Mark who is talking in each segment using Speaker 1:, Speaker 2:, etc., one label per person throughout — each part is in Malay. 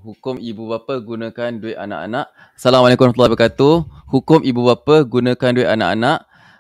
Speaker 1: Hukum ibu bapa gunakan duit anak-anak. Assalamualaikum warahmatullahi wabarakatuh. Hukum ibu bapa gunakan duit anak-anak.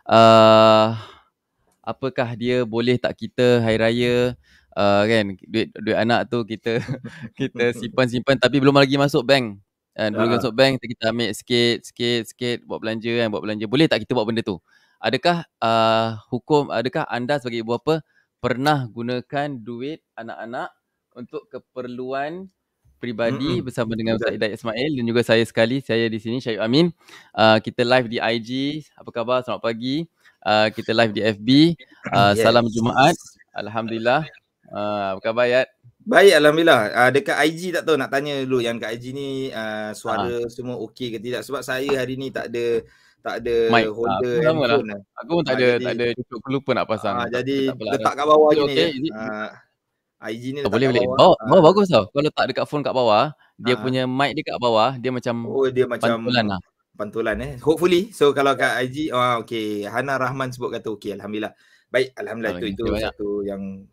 Speaker 1: Apakah dia boleh tak kita hari raya kan duit anak tu kita kita simpan tapi belum lagi masuk bank. Belum masuk bank kita ambil sikit buat belanja buat belanja. Boleh tak kita buat benda tu? Adakah adakah anda sebagai ibu bapa pernah gunakan duit anak-anak untuk keperluan peribadi bersama dengan Ustaz Hidayat Ismail dan juga saya sekali, saya di sini Syahid Amin. Kita live di IG. Apa khabar? Selamat pagi. Kita live di FB. Salam Jumaat. Alhamdulillah. Apa khabar Yat?
Speaker 2: Baik, Alhamdulillah. Dekat IG tak tahu nak tanya dulu yang kat IG ni suara semua okey ke tidak, sebab saya hari ni tak ada
Speaker 1: mic.
Speaker 2: holder handphone.
Speaker 1: Aku pun tak ada cukup, lupa nak pasang.
Speaker 2: Jadi letak kat bawah gini. IG ni letak
Speaker 1: boleh.
Speaker 2: kat bawah.
Speaker 1: Bawah bagus tau. Kalau letak dekat phone kat bawah, dia punya mic dia kat bawah, dia macam pantulan lah.
Speaker 2: Pantulan hopefully. So kalau kat IG okey. Hana Rahman sebut kata okey, alhamdulillah. Baik, alhamdulillah. Itu satu yang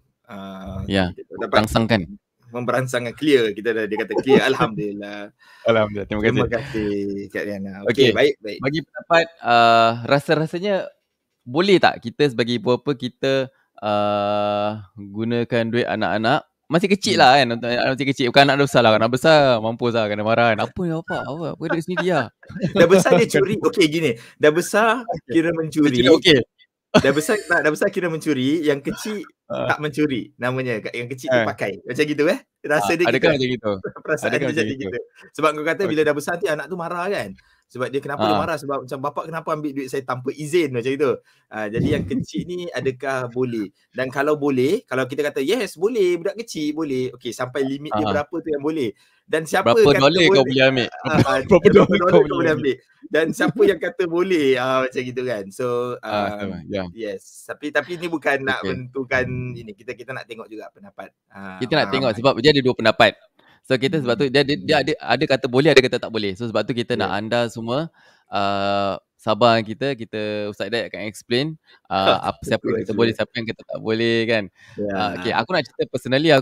Speaker 2: memberangsangkan clear. Dia kata clear. Alhamdulillah.
Speaker 1: Alhamdulillah.
Speaker 2: Terima kasih Kak Riana. Okey, baik.
Speaker 1: Bagi pendapat rasanya boleh tak kita sebagai ibu bapa kita gunakan duit anak-anak masih kecil lah kan, masih kecil, bukan anak besar lah. Anak besar mampus lah kena marah kan. Apa ni apa duit sendiri lah.
Speaker 2: Dah besar dia curi. Okey gini, dah besar kira mencuri.
Speaker 1: Okey.
Speaker 2: Dah besar kira mencuri, yang kecil tak mencuri. Namanya yang kecil tu pakai. Macam gitu rasa dia
Speaker 1: adakah macam gitu?
Speaker 2: Perasaan dia macam gitu. Sebab kau kata bila dah besar nanti anak tu marah kan. Sebab dia kenapa dia marah, sebab macam bapak kenapa ambil duit saya tanpa izin macam itu. Jadi yang kecil ni adakah boleh? Dan kalau boleh, kalau kita kata yes boleh, budak kecil boleh. Okey, sampai limit dia berapa tu yang boleh. Dan siapa
Speaker 1: berapa
Speaker 2: kata
Speaker 1: dolar kau boleh ambil? Berapa dolar kau boleh ambil?
Speaker 2: Dan siapa yang kata boleh macam gitu kan. So yes, tapi ni bukan nak menentukan ini. Kita nak tengok juga pendapat.
Speaker 1: Kita nak tengok sebab dia ada dua pendapat. So kita sebab tu dia ada kata boleh, ada kata tak boleh. So sebab tu kita nak anda semua sabar kita Ustaz Hidayat akan explain siapa yang kata boleh, siapa yang kata tak boleh kan. Okay, aku nak cerita personally.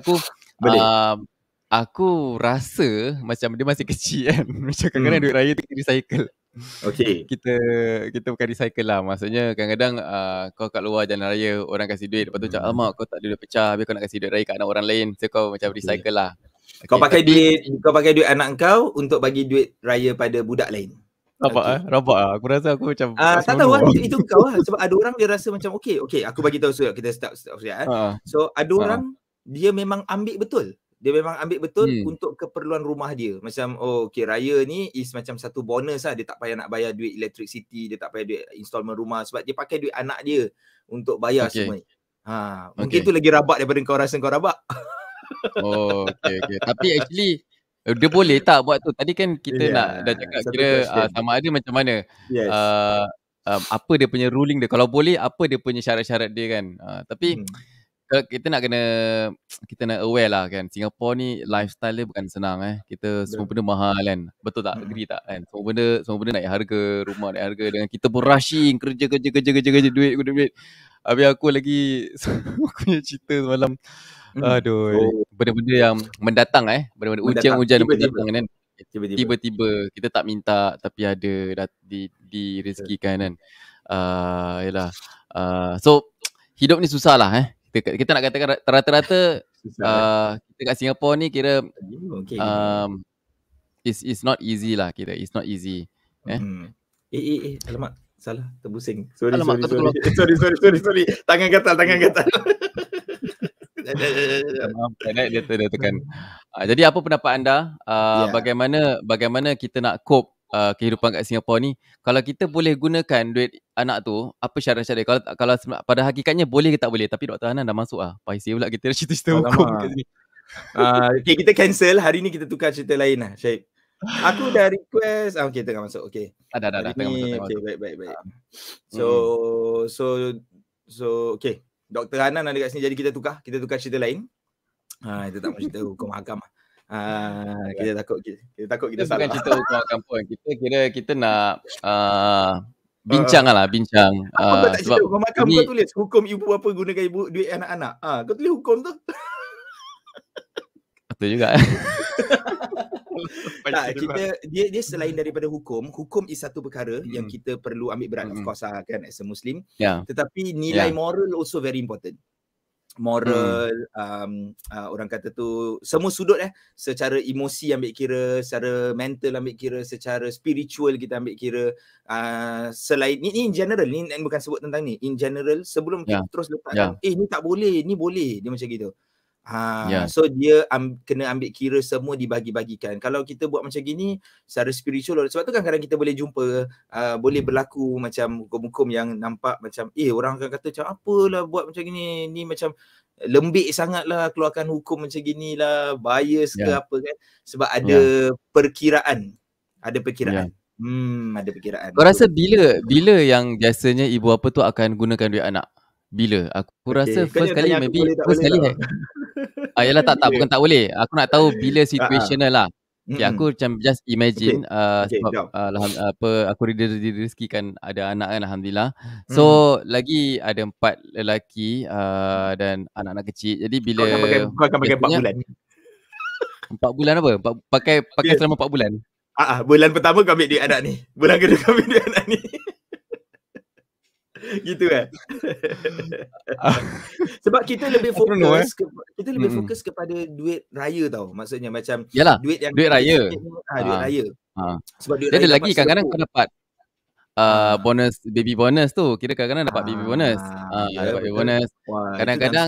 Speaker 1: Aku rasa macam dia masih kecil kan. Macam kadang-kadang duit raya tu kita recycle.
Speaker 2: Okay.
Speaker 1: Kita bukan recycle lah. Maksudnya kadang-kadang kau kat luar jalan raya, orang kasih duit, lepas tu cakap alamak kau tak ada duit pecah, habis kau nak kasih duit raya kat anak orang lain. So kau macam recycle lah.
Speaker 2: Kau pakai duit anak kau untuk bagi duit raya pada budak lain.
Speaker 1: Rabak aku rasa aku macam
Speaker 2: tak tahu lah, itu kau lah. Sebab ada orang dia rasa macam okey aku bagi tahu sekejap, kita start sekejap. So ada orang dia memang ambil betul. Dia memang ambil betul untuk keperluan rumah dia. Macam okey, raya ni is macam satu bonus lah. Dia tak payah nak bayar duit electricity, dia tak payah duit installment rumah, sebab dia pakai duit anak dia untuk bayar semua ni. Mungkin tu lagi rabak daripada kau rasa kau rabak.
Speaker 1: Okay. Tapi actually dia boleh tak buat tu? Tadi kan kita dah cakap kira sama ada macam mana. Apa dia punya ruling dia. Kalau boleh, apa dia punya syarat-syarat dia kan. Tapi kita nak aware lah kan. Singapore ni lifestyle dia bukan senang Kita semua benda mahal kan. Betul tak? Agree tak kan? Semua benda naik harga, rumah naik harga, dengan kita pun rushing kerja duit. Habis aku lagi aku punya cerita semalam. Aduh, benda-benda yang mendatang benda-benda hujan-hujan mendatang kan. Tiba-tiba kita tak minta tapi ada direzekikan kan. Yalah. So hidup ni susah lah Kita nak katakan rata-rata kita kat Singapore ni kira it's not easy lah kira. It's not easy.
Speaker 2: Alamak, salah, terbusing. Sorry. Tangan gatal.
Speaker 1: Dia tekan. Jadi apa pendapat anda? Bagaimana kita nak cope kehidupan kat Singapore ni? Kalau kita boleh gunakan duit anak tu, apa syarat-syarat dia? Kalau pada hakikatnya boleh ke tak boleh? Tapi Dr. Hanan dah masuk paisi pula kita cerita hukum kat sini.
Speaker 2: Okay, kita cancel. Hari ni kita tukar cerita lain lah, Syed. Aku dah request. Okay, tengah masuk. Okay.
Speaker 1: Dah tengah masuk.
Speaker 2: Okay, baik. So okay. Dr. Hanan ada kat sini, jadi kita tukar cerita lain. Kita tak mahu cerita hukum hakam. Kita takut kita salah.
Speaker 1: Bukan cerita hukum hakam pun. Kita nak bincang.
Speaker 2: Apa kau tak cerita hukum hakam? Kau tulis hukum ibu bapa gunakan duit anak-anak. Kau tulis hukum tu.
Speaker 1: Betul juga.
Speaker 2: Tak, dia selain daripada hukum is satu perkara yang kita perlu ambil berat, of course lah kan, as a Muslim. Tetapi nilai moral also very important. Moral, orang kata tu semua sudut secara emosi ambil kira, secara mental ambil kira, secara spiritual kita ambil kira. Selain ni in general, ni bukan sebut tentang ni, in general sebelum kita terus letakkan ni tak boleh, ni boleh, dia macam gitu. So dia kena ambil kira semua dibagi-bagikan. Kalau kita buat macam gini secara spiritual, sebab tu kan kadang kita boleh jumpa boleh berlaku macam hukum-hukum yang nampak macam orang akan kata macam apalah buat macam gini, ni macam lembik sangat lah keluarkan hukum macam gini lah, bias ke apa kan, sebab ada perkiraan. Ada perkiraan. Ada perkiraan.
Speaker 1: Kau rasa bila yang biasanya ibu bapa tu akan gunakan duit anak? Bila? Aku rasa first kali maybe first kali yalah tak bukan tak boleh. Aku nak tahu bila situational lah. Okay, aku macam just imagine sebab aku direzekikan ada anak kan, alhamdulillah. So lagi ada 4 lelaki dan anak-anak kecil. Jadi bila
Speaker 2: kau akan pakai 4 bulan.
Speaker 1: 4 bulan apa? Pakai selama 4 bulan.
Speaker 2: Bulan pertama kau ambil duit anak ni. Bulan kedua kau ambil duit anak ni. Gitu kan. Sebab kita lebih fokus lebih fokus kepada duit raya tau. Maksudnya macam
Speaker 1: yalah,
Speaker 2: duit
Speaker 1: raya.
Speaker 2: Duit raya. Sebab duit
Speaker 1: raya. Dia ada lagi kadang-kadang
Speaker 2: kau
Speaker 1: dapat bonus, baby bonus tu. Kira kadang-kadang dapat baby bonus. Dapat baby bonus. Kadang-kadang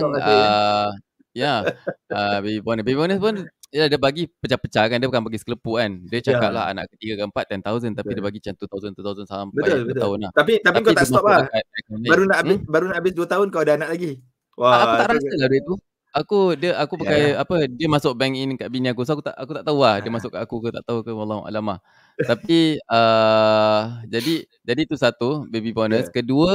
Speaker 1: baby bonus pun dia bagi pecah-pecah kan, dia bukan bagi sekelepuk kan. Dia cakap lah anak ketiga keempat 10,000, tapi dia bagi macam 2,000 sampai
Speaker 2: betul.
Speaker 1: tahun lah.
Speaker 2: Tapi kau tak stop lah. Baru nak habis 2 tahun kau ada anak lagi.
Speaker 1: Aku tak rasa lah duit tu. Aku pakai dia masuk bank in kat bini aku. So aku tak tahu lah dia masuk kat aku ke tak tahu ke, wallahu alam. Tapi jadi tu satu, baby bonus. Kedua,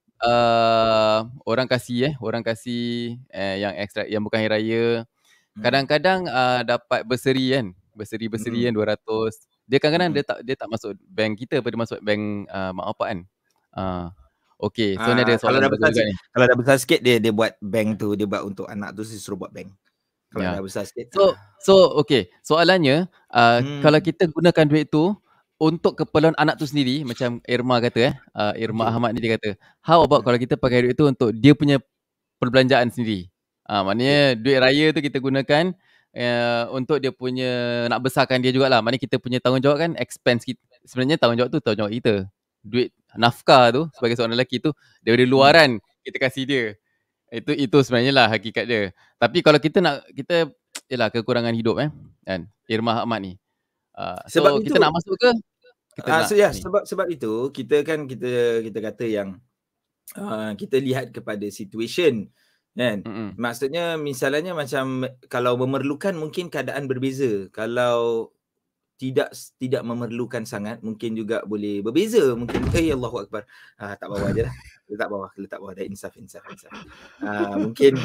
Speaker 1: orang kasih yang extra, yang bukan hari raya. Kadang-kadang dapat berseri kan. Berseri kan 200. Dia kadang-kadang dia tak masuk bank kita, dia masuk bank mak bapak kan. Okay, so ni ada soalan juga ni.
Speaker 2: Kalau dah besar sikit dia buat bank tu, dia buat untuk anak tu, dia suruh buat bank. Kalau dah besar sikit.
Speaker 1: So okay, soalannya kalau kita gunakan duit tu untuk keperluan anak tu sendiri, macam Irma kata Irma Ahmad ni dia kata, how about kalau kita pakai duit tu untuk dia punya perbelanjaan sendiri? Maknanya duit raya tu kita gunakan untuk dia punya nak besarkan dia jugalah. Maknanya kita punya tanggungjawab kan expense kita. Sebenarnya tanggungjawab kita. Duit nafkah tu sebagai seorang lelaki tu daripada luaran kita kasih dia. Itu sebenarnya lah hakikat dia. Tapi kalau kita yalah kekurangan hidup kan Irma Ahmad ni. So kita nak masuk ke?
Speaker 2: Sebab itu kita kata yang kita lihat kepada situation kan. Maksudnya misalnya macam kalau memerlukan mungkin keadaan berbeza. Kalau tidak memerlukan sangat mungkin juga boleh berbeza. Mungkin Allahu Akbar. Tak bawa je lah. Letak bawah dah insaf. Mungkin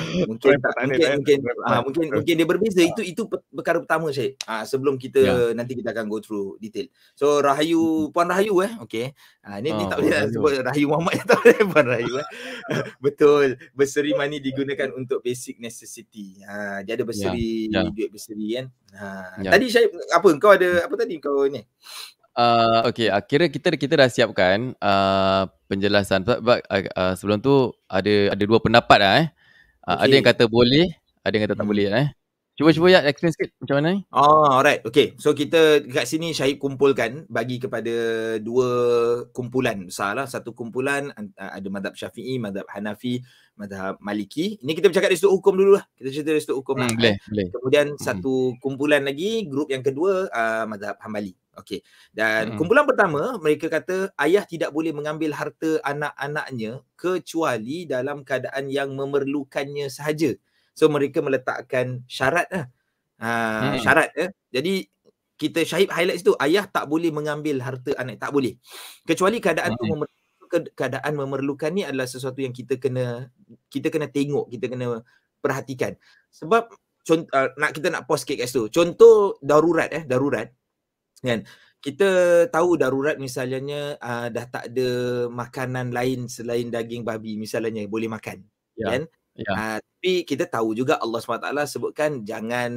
Speaker 2: dia berbeza. Itu perkara pertama Syed. Sebelum kita nanti kita akan go through detail. So Puan Rahayu okey. Ni tak boleh sebut Rahayu Muhammad, tak boleh Puan Rahayu Betul. Berseri money digunakan untuk basic necessity. Dia ada berseri duit berseri kan. Tadi Syed kau ada apa tadi kau ni?
Speaker 1: Okay, kira kita dah siapkan penjelasan. Sebelum tu ada 2 pendapat lah Ada yang kata boleh, ada yang kata tak boleh Cuba ya explain sikit macam mana ni.
Speaker 2: Alright, okay. So kita kat sini Syahid kumpulkan bagi kepada 2 kumpulan besar lah. Satu kumpulan ada mazhab Syafi'i, mazhab Hanafi, mazhab Maliki. Ini kita bercakap dari sudut hukum dulu lah. Kita cerita dari sudut hukum lah.
Speaker 1: Boleh.
Speaker 2: Kemudian satu kumpulan lagi, grup yang kedua mazhab Hambali. Okey. Dan kumpulan pertama mereka kata ayah tidak boleh mengambil harta anak-anaknya kecuali dalam keadaan yang memerlukannya sahaja. So mereka meletakkan syarat syarat Jadi kita Syahid highlight situ, ayah tak boleh mengambil harta anak, tak boleh. Kecuali keadaan tu keadaan memerlukan ni adalah sesuatu yang kita kena tengok, kita kena perhatikan. Sebab kita nak pause sikit kat situ. Contoh darurat kan. Kita tahu darurat misalnya dah tak ada makanan lain selain daging babi misalnya boleh makan. Kan? Tapi kita tahu juga Allah SWT sebutkan jangan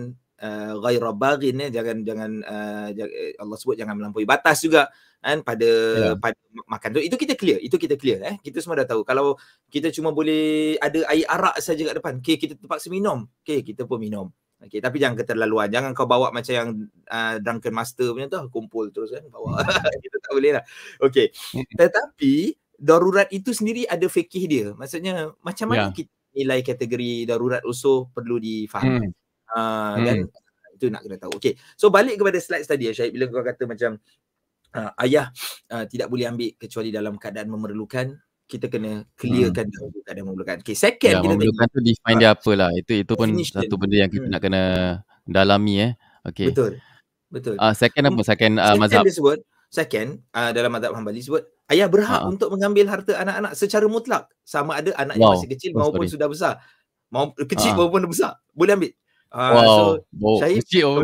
Speaker 2: ghaira baghin, jangan Allah sebut jangan melampaui batas juga kan pada makan tu. Itu kita clear kita semua dah tahu. Kalau kita cuma boleh ada air arak saja kat depan, okey kita terpaksa minum, okey kita pun minum. Okey, tapi jangan keterlaluan. Jangan kau bawa macam yang drunken master punya tu, kumpul terus kan bawa. Kita tak boleh lah. Okey. Tetapi darurat itu sendiri ada fikih dia. Maksudnya macam mana kita nilai kategori darurat usuh perlu difahami. Dan itu nak kena tahu. Okey. So balik kepada slide tadi Syahid, bila kau kata macam ayah tidak boleh ambil kecuali dalam keadaan memerlukan, kita kena clearkan dahulu keadaan memerlukan. Okay, second kita
Speaker 1: memerlukan tu define dia apalah. Itu pun satu benda yang kita nak kena dalami Okay.
Speaker 2: Betul.
Speaker 1: Second apa? Second mazhab.
Speaker 2: Dia sebut, dalam mazhab Hanbali sebut, ayah berhak untuk mengambil harta anak-anak secara mutlak. Sama ada anaknya masih kecil maupun sudah besar. Kecil maupun besar. Boleh ambil. Syahid,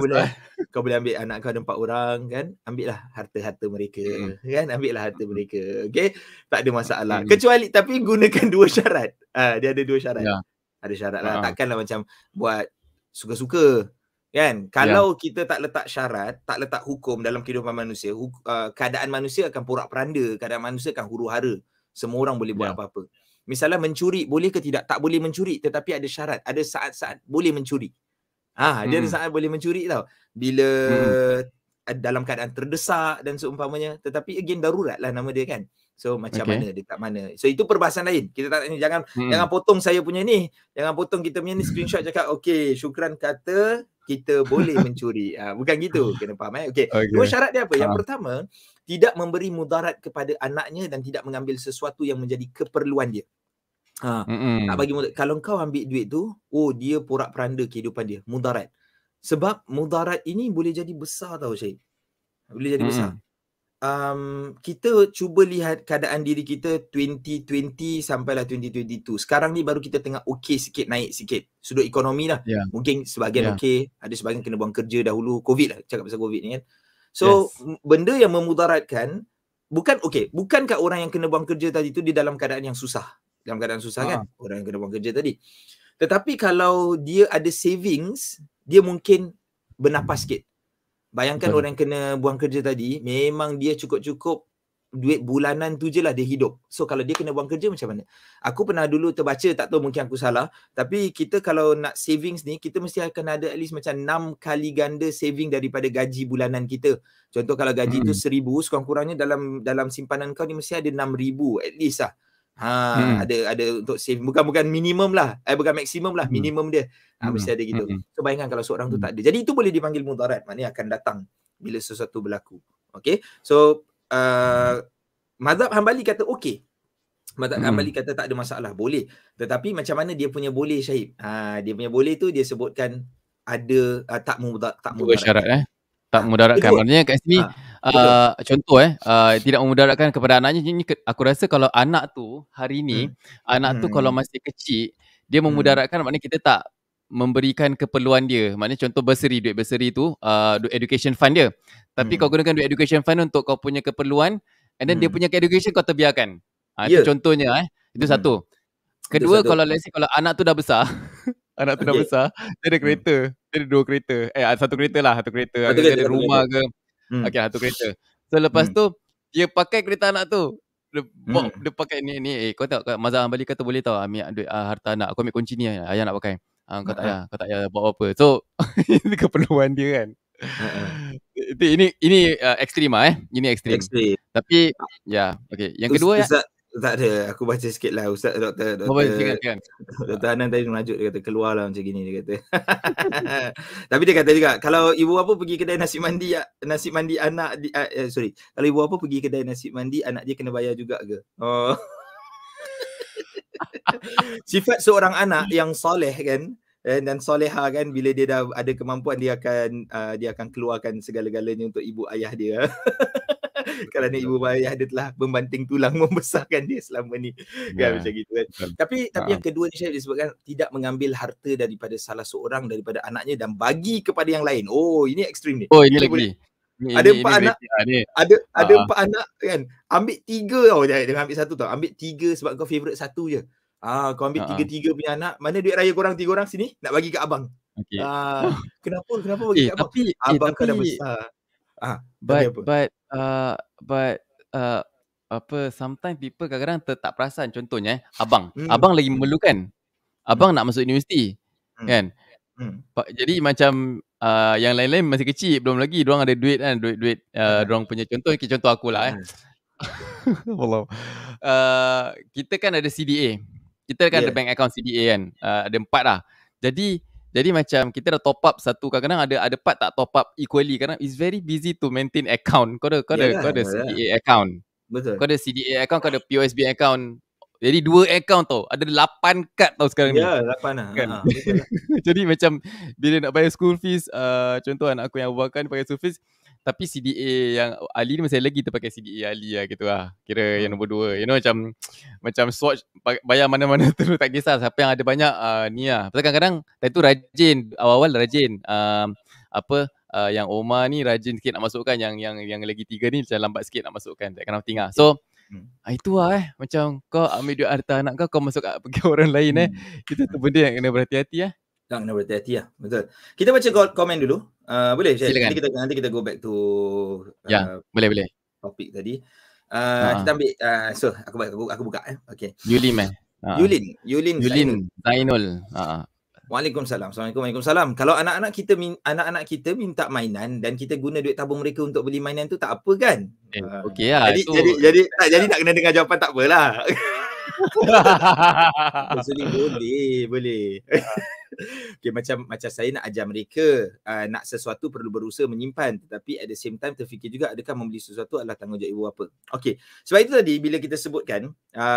Speaker 2: kau boleh ambil anak kau ada 4 orang kan, ambillah harta-harta mereka kan, ambillah harta mereka. Okey, tak ada masalah. Kecuali tapi gunakan 2 syarat. Dia ada 2 syarat. Ada syarat lah. Takkanlah macam buat suka-suka kan. Kalau kita tak letak syarat, tak letak hukum dalam kehidupan manusia, keadaan manusia akan porak-peranda, keadaan manusia akan huru-hara. Semua orang boleh buat apa-apa. Misalnya mencuri, boleh ke tidak? Tak boleh mencuri, tetapi ada syarat. Ada saat-saat boleh mencuri. Dia ada saat boleh mencuri tau. Bila dalam keadaan terdesak dan seumpamanya. Tetapi again darurat lah nama dia kan. So macam mana, dekat mana. So itu perbahasan lain. Kita tak jangan potong saya punya ni. Jangan potong kita punya ni screenshot cakap okey, Syukran kata kita boleh mencuri. Bukan gitu. Kena faham Okay. 2 syarat dia apa? Yang pertama, tidak memberi mudarat kepada anaknya dan tidak mengambil sesuatu yang menjadi keperluan dia. Tak bagi mudarat. Kalau kau ambil duit tu, dia porak-peranda kehidupan dia, mudarat. Sebab mudarat ini boleh jadi besar tau Syahid. Boleh jadi besar. Kita cuba lihat keadaan diri kita 2020 sampailah 2022. Sekarang ni baru kita tengah okey sikit, naik sikit. Sudut ekonomi lah. Mungkin sebahagian okey, ada sebahagian kena buang kerja dahulu. Covid lah, cakap pasal Covid ni kan. So, benda yang memudaratkan, bukankah orang yang kena buang kerja tadi tu dia dalam keadaan yang susah? Dalam keadaan susah kan, orang yang kena buang kerja tadi. Tetapi kalau dia ada savings, dia mungkin bernafas sikit. Bayangkan orang yang kena buang kerja tadi, memang dia cukup-cukup duit bulanan tu je lah dia hidup. So kalau dia kena buang kerja macam mana? Aku pernah dulu terbaca, tak tahu mungkin aku salah, tapi kita kalau nak savings ni, kita mesti akan ada at least macam 6 kali ganda saving daripada gaji bulanan kita. Contoh kalau gaji tu 1,000, sekurang-kurangnya dalam simpanan kau ni mesti ada 6,000 at least lah. Ada untuk save, bukan minimum lah, bukan maksimum lah, minimum dia. Mesti ada gitu. So bayangkan kalau seorang tu tak ada. Jadi itu boleh dipanggil mudarat, maknanya akan datang bila sesuatu berlaku. Okay, so mazhab Hanbali kata okey. Mazhab Hanbali kata tak ada masalah, boleh. Tetapi macam mana dia punya boleh Syahid? Dia punya boleh tu dia sebutkan ada tak mudarat.
Speaker 1: Syarat tak memudaratkan. Maknanya kat sini contoh tidak memudaratkan kepada anaknya. Ini aku rasa kalau anak tu hari ni anak tu kalau masih kecil, dia memudaratkan, maknanya kita tak memberikan keperluan dia. Maknanya contoh duit bursary tu education fund dia. Tapi kau gunakan duit education fund untuk kau punya keperluan, and then dia punya education kau terbiarkan. Itu contohnya itu satu. Kedua, kalau let's say kalau anak tu dah besar, anak tu dah besar, dia ada kereta. Dia ada 2 kereta. Satu kereta lah, satu kereta. Dia ada rumah ke. Okey, satu kereta. So lepas tu dia pakai kereta anak tu. Dia pakai ni kau tahu mazhab Hanbali kata boleh tahu ambil duit harta anak. Kau ambil kunci ni, ayah nak pakai. Kau tak payah buat apa. So ini keperluan dia kan. Ini ekstrim Ini ekstrim. Tapi okey. Yang kedua
Speaker 2: tak ada, aku baca sikit lah Ustaz Doktor Hanan tadi menajuk, dia kata keluar lah macam gini, dia kata. Tapi dia kata juga, kalau ibu bapa pergi kedai nasi mandi anak kalau ibu bapa pergi kedai nasi mandi, anak dia kena bayar juga ke? Sifat seorang anak yang soleh kan, dan soleha kan, bila dia dah ada kemampuan, dia akan keluarkan segala-galanya untuk ibu ayah dia. Kerana ibu ayah dia telah membanting tulang membesarkan dia selama ni kan, macam gitu kan. Tapi yang kedua ni Syed disebutkan tidak mengambil harta daripada salah seorang daripada anaknya dan bagi kepada yang lain. Ini ekstrim ni.
Speaker 1: Ini lagi.
Speaker 2: Ada 4 anak. Ada 4 anak kan. Ambil 3 tau, jangan ambil 1 tau. Ambil 3 sebab kau favourite 1 je. Kau ambil 3 punya anak. Mana duit raya korang 3 orang sini nak bagi ke abang.
Speaker 1: Okay.
Speaker 2: Kenapa bagi kat abang? Abang kau dah besar.
Speaker 1: But sometimes people kadang-kadang tak perasan. Contohnya abang lagi memerlukan. Abang nak masuk universiti. Kan? Jadi macam yang lain-lain masih kecil, belum lagi diorang ada duit kan, duit diorang punya contoh aku lah Allah. Kita kan ada CDA. Kita kan ada bank account CDA kan. Ada 4 lah. Jadi macam kita dah top up satu, kadang-kadang ada part tak top up equally. Kadang it's very busy to maintain account. Kau ada CDA account.
Speaker 2: Betul.
Speaker 1: Kau ada CDA account, kau ada POSB account. Jadi 2 account tau. Ada 8 kad tau sekarang ni.
Speaker 2: Ya, 8 lah.
Speaker 1: Kan?
Speaker 2: Betul lah.
Speaker 1: Jadi macam bila nak bayar school fees, contoh anak aku yang Abu Bakar pakai school fees, tapi CDA yang Ali ni masih lagi terpakai CDA Ali lah gitu lah. Kira yang nombor 2. You know macam swatch bayar mana-mana terus tak kisah siapa yang ada banyak ni lah. Pasal kadang-kadang time tu rajin, awal-awal rajin. Yang Omar ni rajin sikit nak masukkan, yang lagi 3 ni macam lambat sikit nak masukkan. That kind of thing lah. So itu lah macam kau ambil duit harta anak kau masuk pergi orang lain Itu tu benda yang kena berhati-hati
Speaker 2: kena berhati-hati lah. Betul. Kita baca komen dulu. Boleh?
Speaker 1: Silakan.
Speaker 2: Nanti kita go back to
Speaker 1: boleh.
Speaker 2: topik tadi. Kita ambil so aku buka Okay.
Speaker 1: Yulin Zainul.
Speaker 2: Waalaikumsalam. Kalau anak-anak kita minta mainan dan kita guna duit tabung mereka untuk beli mainan tu tak apa kan?
Speaker 1: Okey lah.
Speaker 2: Jadi nak kena dengar jawapan tak apalah. Boleh. Okay, macam saya nak ajar mereka nak sesuatu perlu berusaha menyimpan, tetapi at the same time terfikir juga adakah membeli sesuatu adalah tanggungjawab ibu bapa. Okey. Sebab itu tadi bila kita sebutkan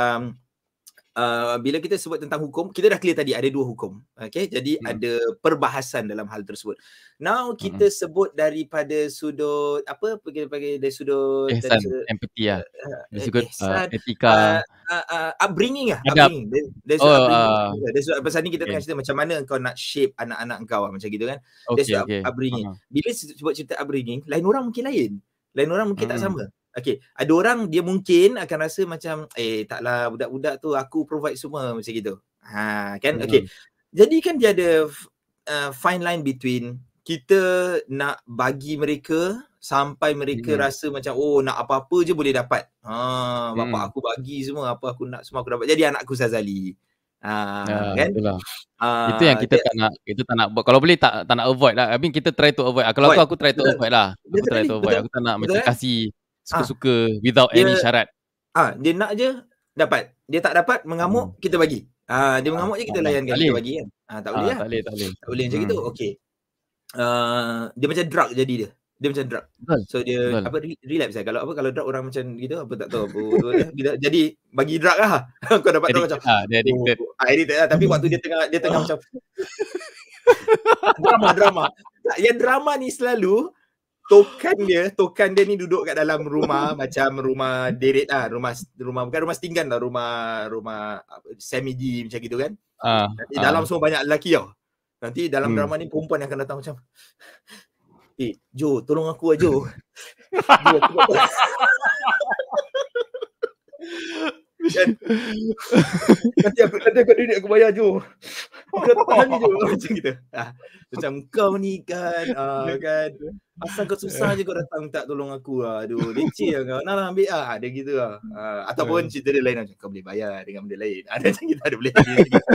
Speaker 2: bila kita sebut tentang hukum, kita dah clear tadi ada 2 hukum. Okay, jadi ada perbahasan dalam hal tersebut. Now kita sebut daripada sudut dari sudut
Speaker 1: empathy lah. Sudut etika,
Speaker 2: upbringing lah. Dari sudut pasal ni kita tengah cerita macam mana kau nak shape anak-anak kau macam gitu kan. Dari upbringing. Bila sebut cerita upbringing, lain orang mungkin lain. Lain orang mungkin tak sama. Okay, ada orang dia mungkin akan rasa macam taklah budak-budak tu aku provide semua macam gitu. Kan? Okay. Jadi kan dia ada fine line between kita nak bagi mereka sampai mereka rasa macam nak apa-apa je boleh dapat. Bapak aku bagi semua, apa aku nak semua aku dapat. Jadi anakku Sazali. Kan?
Speaker 1: Itulah. Itu yang kita tak nak buat. Kalau boleh tak nak avoid lah. I mean kita try to avoid. Kalau aku try to avoid lah. Aku try to avoid. Aku tak nak macam kasih suka-suka without any syarat.
Speaker 2: Dia nak je dapat. Dia tak dapat mengamuk kita bagi. Dia mengamuk je kita layankan, kita bagi kan. Tak boleh lah. Tak boleh macam gitu. Okey. Dia macam drug jadi dia. Dia macam drug. So dia relapse lah. Kalau drug orang macam gitu apa tak tahu bila jadi bagi drug lah. Kau dapat tahu macam
Speaker 1: dia addicted.
Speaker 2: Addicted lah, tapi waktu dia tengah macam drama. Yang drama ni selalu tokan dia ni duduk kat dalam rumah macam rumah deret lah, rumah bukan rumah setinggan lah, rumah semi D macam gitu kan. Nanti dalam semua banyak lelaki tau. Nanti dalam drama ni perempuan yang akan datang macam Jo, tolong aku lah Jo. Nanti aku duit aku bayar Jo. Kau tahan ni Jo macam gitu. Macam kau ni kan asal kau susah je kau datang tak tolong aku lah. Aduh leceh lah kau. Nak ambil dia gitu lah. Ataupun cerita dia lain macam kau boleh bayar dengan benda lain. Ada macam kita ada boleh.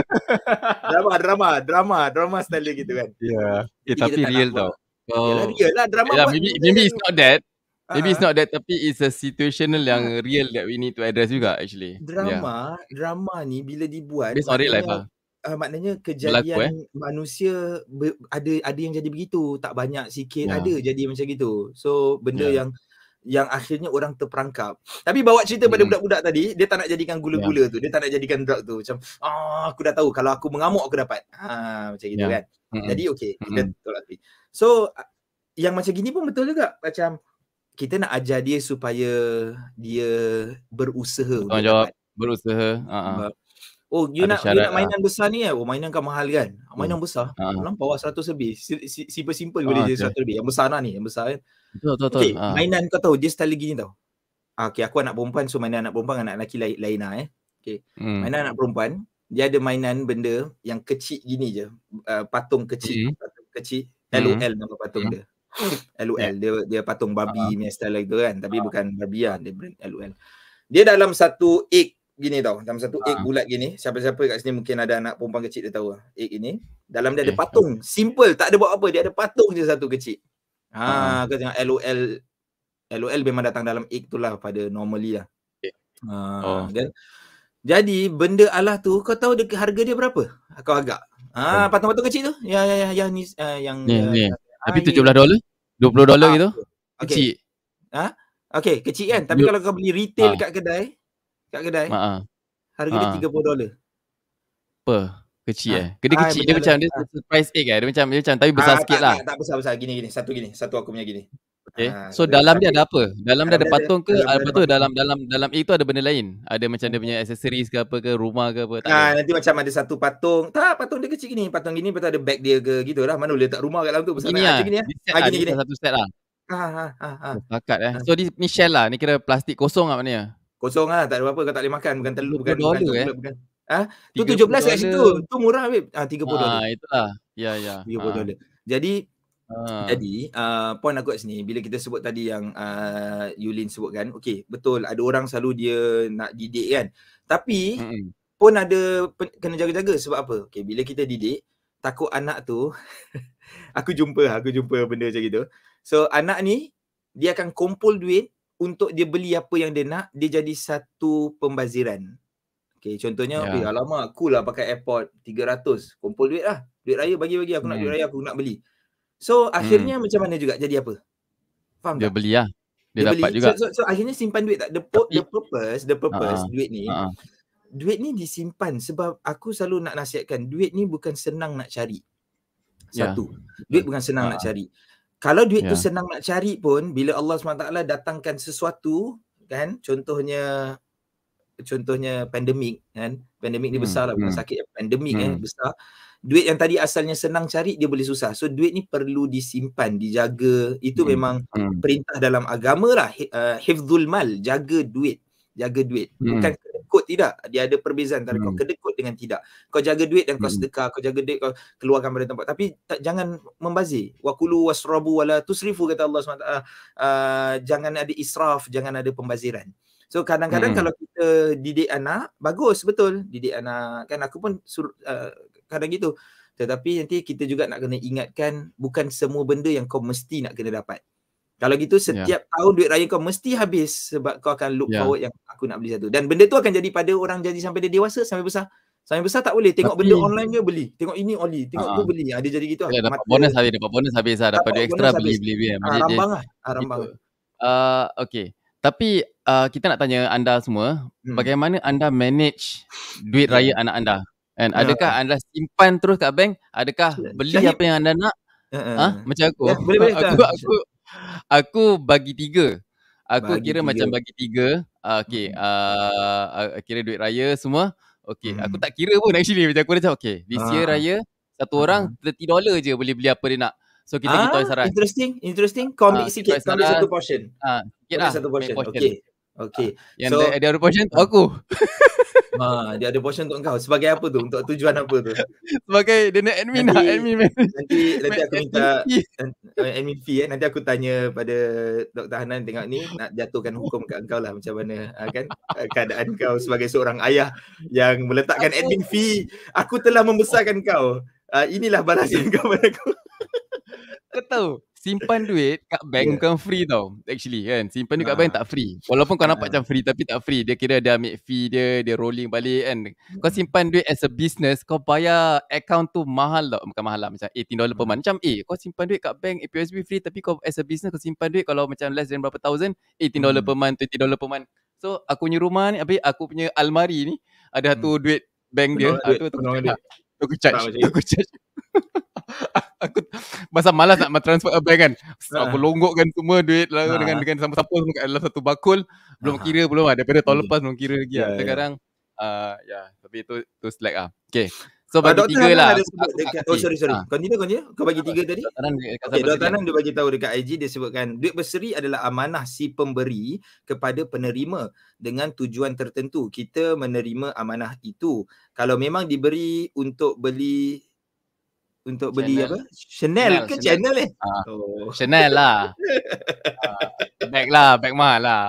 Speaker 2: Drama style dia gitu kan.
Speaker 1: Tapi real tau.
Speaker 2: Real lah drama.
Speaker 1: Maybe it's not that. Maybe it's not that, tapi it's a situational yang real that we need to address juga actually.
Speaker 2: Drama ni bila dibuat
Speaker 1: based on real life lah.
Speaker 2: Maknanya kejadian manusia ada yang jadi begitu, tak banyak sikit ada jadi macam gitu. So benda yang akhirnya orang terperangkap. Tapi bawa cerita pada budak-budak tadi, dia tak nak jadikan gula-gula tu, dia tak nak jadikan drug tu. Macam aku dah tahu kalau aku mengamuk aku dapat. Macam gitu kan. Jadi okey, kita tolak tepi. So yang macam gini pun betul juga, macam kita nak ajar dia supaya dia berusaha.
Speaker 1: Berusaha.
Speaker 2: You nak mainan besar ni mainan kan mahal kan. Mainan besar lampau 100 lebih. Simple boleh je 100 lebih. Yang besar ni, yang besar kan.
Speaker 1: Betul.
Speaker 2: Okay, mainan kau tahu dia style gini tau. Okay, aku anak perempuan, so mainan anak perempuan dengan anak lelaki lain lah Okay. Mainan anak perempuan, dia ada mainan benda yang kecil gini je, patung kecil, LOL nama patung dia. LOL, dia patung Barbie punya style gitu kan, tapi bukan Barbie lah, dia brand LOL. Dia dalam satu egg gini tau, dalam satu egg bulat gini. Siapa-siapa kat sini mungkin ada anak perempuan kecil dia tahu lah egg ini. Dalam dia ada patung, simple, tak ada buat apa, dia ada patung je satu kecil. Kau tengok LOL memang datang dalam egg tu lah pada normally lah. Dan jadi benda Allah tu, kau tahu harga dia berapa? Kau agak patung-patung kecil tu yang ni
Speaker 1: tapi $17 $20 gitu. Kecil.
Speaker 2: Okay, kecil kan. Tapi kalau kau beli retail kat kedai harga dia $30.
Speaker 1: Apa? Kecil Dia kecil, dia macam dia surprise egg dia macam tapi besar sikit lah.
Speaker 2: Tak besar gini. Satu aku punya gini.
Speaker 1: Okay. So dalam dia ada apa? Dalam dia ada patung ke? Lepas tu dalam egg tu ada benda lain? Ada macam dia punya accessories ke apa ke, rumah ke apa?
Speaker 2: Nanti macam ada satu patung. Patung dia kecil gini. Patung gini, lepas tu ada bag dia ke gitu lah. Mana boleh letak rumah kat dalam tu.
Speaker 1: Gini lah. Gini. Satu set lah. Pakat So ni shell lah. Ni kira plastik kosong lah maknanya.
Speaker 2: Kosong lah. Tak ada apa-apa. Kau tak boleh makan. Bukan telur. Bukan tu $17 kat situ. Tu murah babe. $30.
Speaker 1: Itulah. Ya.
Speaker 2: $30. Jadi point aku kat sini, bila kita sebut tadi yang Yulin sebutkan, okay, betul, ada orang selalu dia nak didik kan, tapi pun ada kena jaga-jaga. Sebab apa? Okay, bila kita didik, takut anak tu aku jumpa benda macam gitu. So anak ni dia akan kumpul duit untuk dia beli apa yang dia nak. Dia jadi satu pembaziran. Okay, contohnya alamak, cool lah pakai airpod 300, kumpul duit lah, duit raya bagi aku nak duit raya, aku nak beli. So akhirnya macam mana juga, jadi apa? Faham
Speaker 1: dia
Speaker 2: tak?
Speaker 1: Beli lah. Dia dapat beli juga.
Speaker 2: So akhirnya simpan duit tak? The purpose duit ni disimpan. Sebab aku selalu nak nasihatkan, duit ni bukan senang nak cari. Duit bukan senang nak cari. Kalau duit tu senang nak cari pun, bila Allah SWT datangkan sesuatu kan, contohnya pandemik kan. Pandemik ni besar lah, bukan sakit. Pandemik besar. Duit yang tadi asalnya senang cari, dia boleh susah. So duit ni perlu disimpan, dijaga. Itu memang perintah dalam agama lah. Hifzul mal, jaga duit. Bukan kedekut, tidak. Dia ada perbezaan antara kau kedekut dengan tidak. Kau jaga duit dan kau sedekah, kau jaga duit, kau keluarkan pada tempat. Tapi jangan membazir. Wa kulu wasrabu wala tusrifu, kata Allah SWT. Jangan ada israf, jangan ada pembaziran. So kadang-kadang kalau kita didik anak, bagus, betul. Didik anak, kan aku pun kadang gitu. Tetapi nanti kita juga nak kena ingatkan, bukan semua benda yang kau mesti nak kena dapat. Kalau gitu setiap tahun duit raya kau mesti habis, sebab kau akan look forward yang aku nak beli satu. Dan benda tu akan jadi pada orang jadi sampai dia dewasa, sampai besar. Sampai besar tak boleh tengok benda online je beli. Tengok ini oli, tengok tu beli. Dia jadi gitu.
Speaker 1: Dapat bonus habis lah. Dapat duit ekstra beli.
Speaker 2: Rambang lah.
Speaker 1: Okay. Tapi kita nak tanya anda semua, bagaimana anda manage duit raya anak anda? And adakah anda simpan terus kat bank? Adakah beli apa yang anda nak? Macam aku. Aku bagi 3. Kira macam bagi 3. Okay. Kira duit raya semua. Okay. Aku tak kira pun actually. Macam aku macam okay, this year raya satu orang $30 je boleh beli apa dia nak. So kita pergi Toys R Us.
Speaker 2: Interesting. Kau ambil sikit, kau ambil satu portion.
Speaker 1: Sikit lah.
Speaker 2: Satu portion. Okay.
Speaker 1: Yang dia ada portion untuk aku.
Speaker 2: Dia ada portion untuk kau. Sebagai apa tu? Untuk tujuan apa tu?
Speaker 1: Sebagai dia nak admin lah.
Speaker 2: Nanti aku minta admin fee. Nanti aku tanya pada Dr. Hanan, tengok ni nak jatuhkan hukum kat kau lah. Macam mana kan keadaan kau sebagai seorang ayah yang meletakkan admin fee. Aku telah membesarkan kau. Inilah balasan kau pada aku.
Speaker 1: Kau tahu, simpan duit kat bank bukan free tau. Actually kan, simpan duit kat bank tak free. Walaupun kau nampak macam free, tapi tak free. Dia kira dia ambil fee dia rolling balik kan. Kau simpan duit as a business, kau bayar account tu mahal tau. Bukan mahal lah, macam $18 per month. Macam kau simpan duit kat bank, POSB free, tapi kau as a business kau simpan duit kalau macam less than berapa thousand, $18 per month, $20 per month. So aku punya rumah ni, aku punya almari ni ada satu duit bank dia. Aku charge. Aku masa malas nak transfer a bank kan. Aku longgokkan semua duit dengan siapa-siapa semua kat dalam satu bakul. Belum kira daripada tahun lepas belum kira lagi lah. Sekarang tapi itu slack lah. Okay. So bagi
Speaker 2: Dr.
Speaker 1: 3 lah.
Speaker 2: Hanan ada sebut dekat, sorry. Continue. Kau bagi 3 tadi? Okay, Dr. Hanan dia bagi tahu dekat IG, dia sebutkan duit berseri adalah amanah si pemberi kepada penerima dengan tujuan tertentu. Kita menerima amanah itu. Kalau memang diberi untuk beli apa? Chanel ke Channel
Speaker 1: Chanel lah. Bag mahal lah.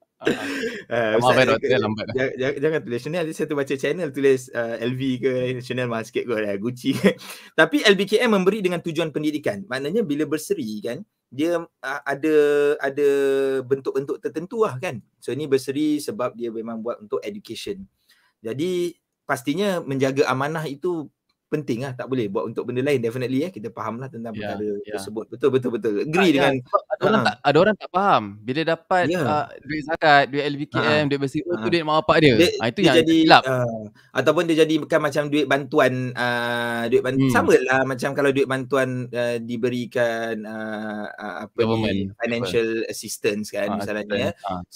Speaker 2: Jangan tulis Chanel, saya tu baca Channel, tulis LV ke Chanel mahal sikit kot, Gucci. Tapi LBKM memberi dengan tujuan pendidikan. Maknanya bila berseri kan, dia ada bentuk-bentuk tertentu lah kan. So ni berseri sebab dia memang buat untuk education. Jadi pastinya menjaga amanah itu penting lah, tak boleh buat untuk benda lain. Definitely kita faham lah tentang perkara tersebut. Betul. Agree dengan
Speaker 1: ada orang tak faham bila dapat duit zakat, duit LBKM, duit bersih, tu duit mak bapak dia. Itu yang
Speaker 2: jadi
Speaker 1: silap.
Speaker 2: Ataupun dia jadikan macam duit bantuan, samalah macam kalau duit bantuan diberikan financial assistance kan misalnya.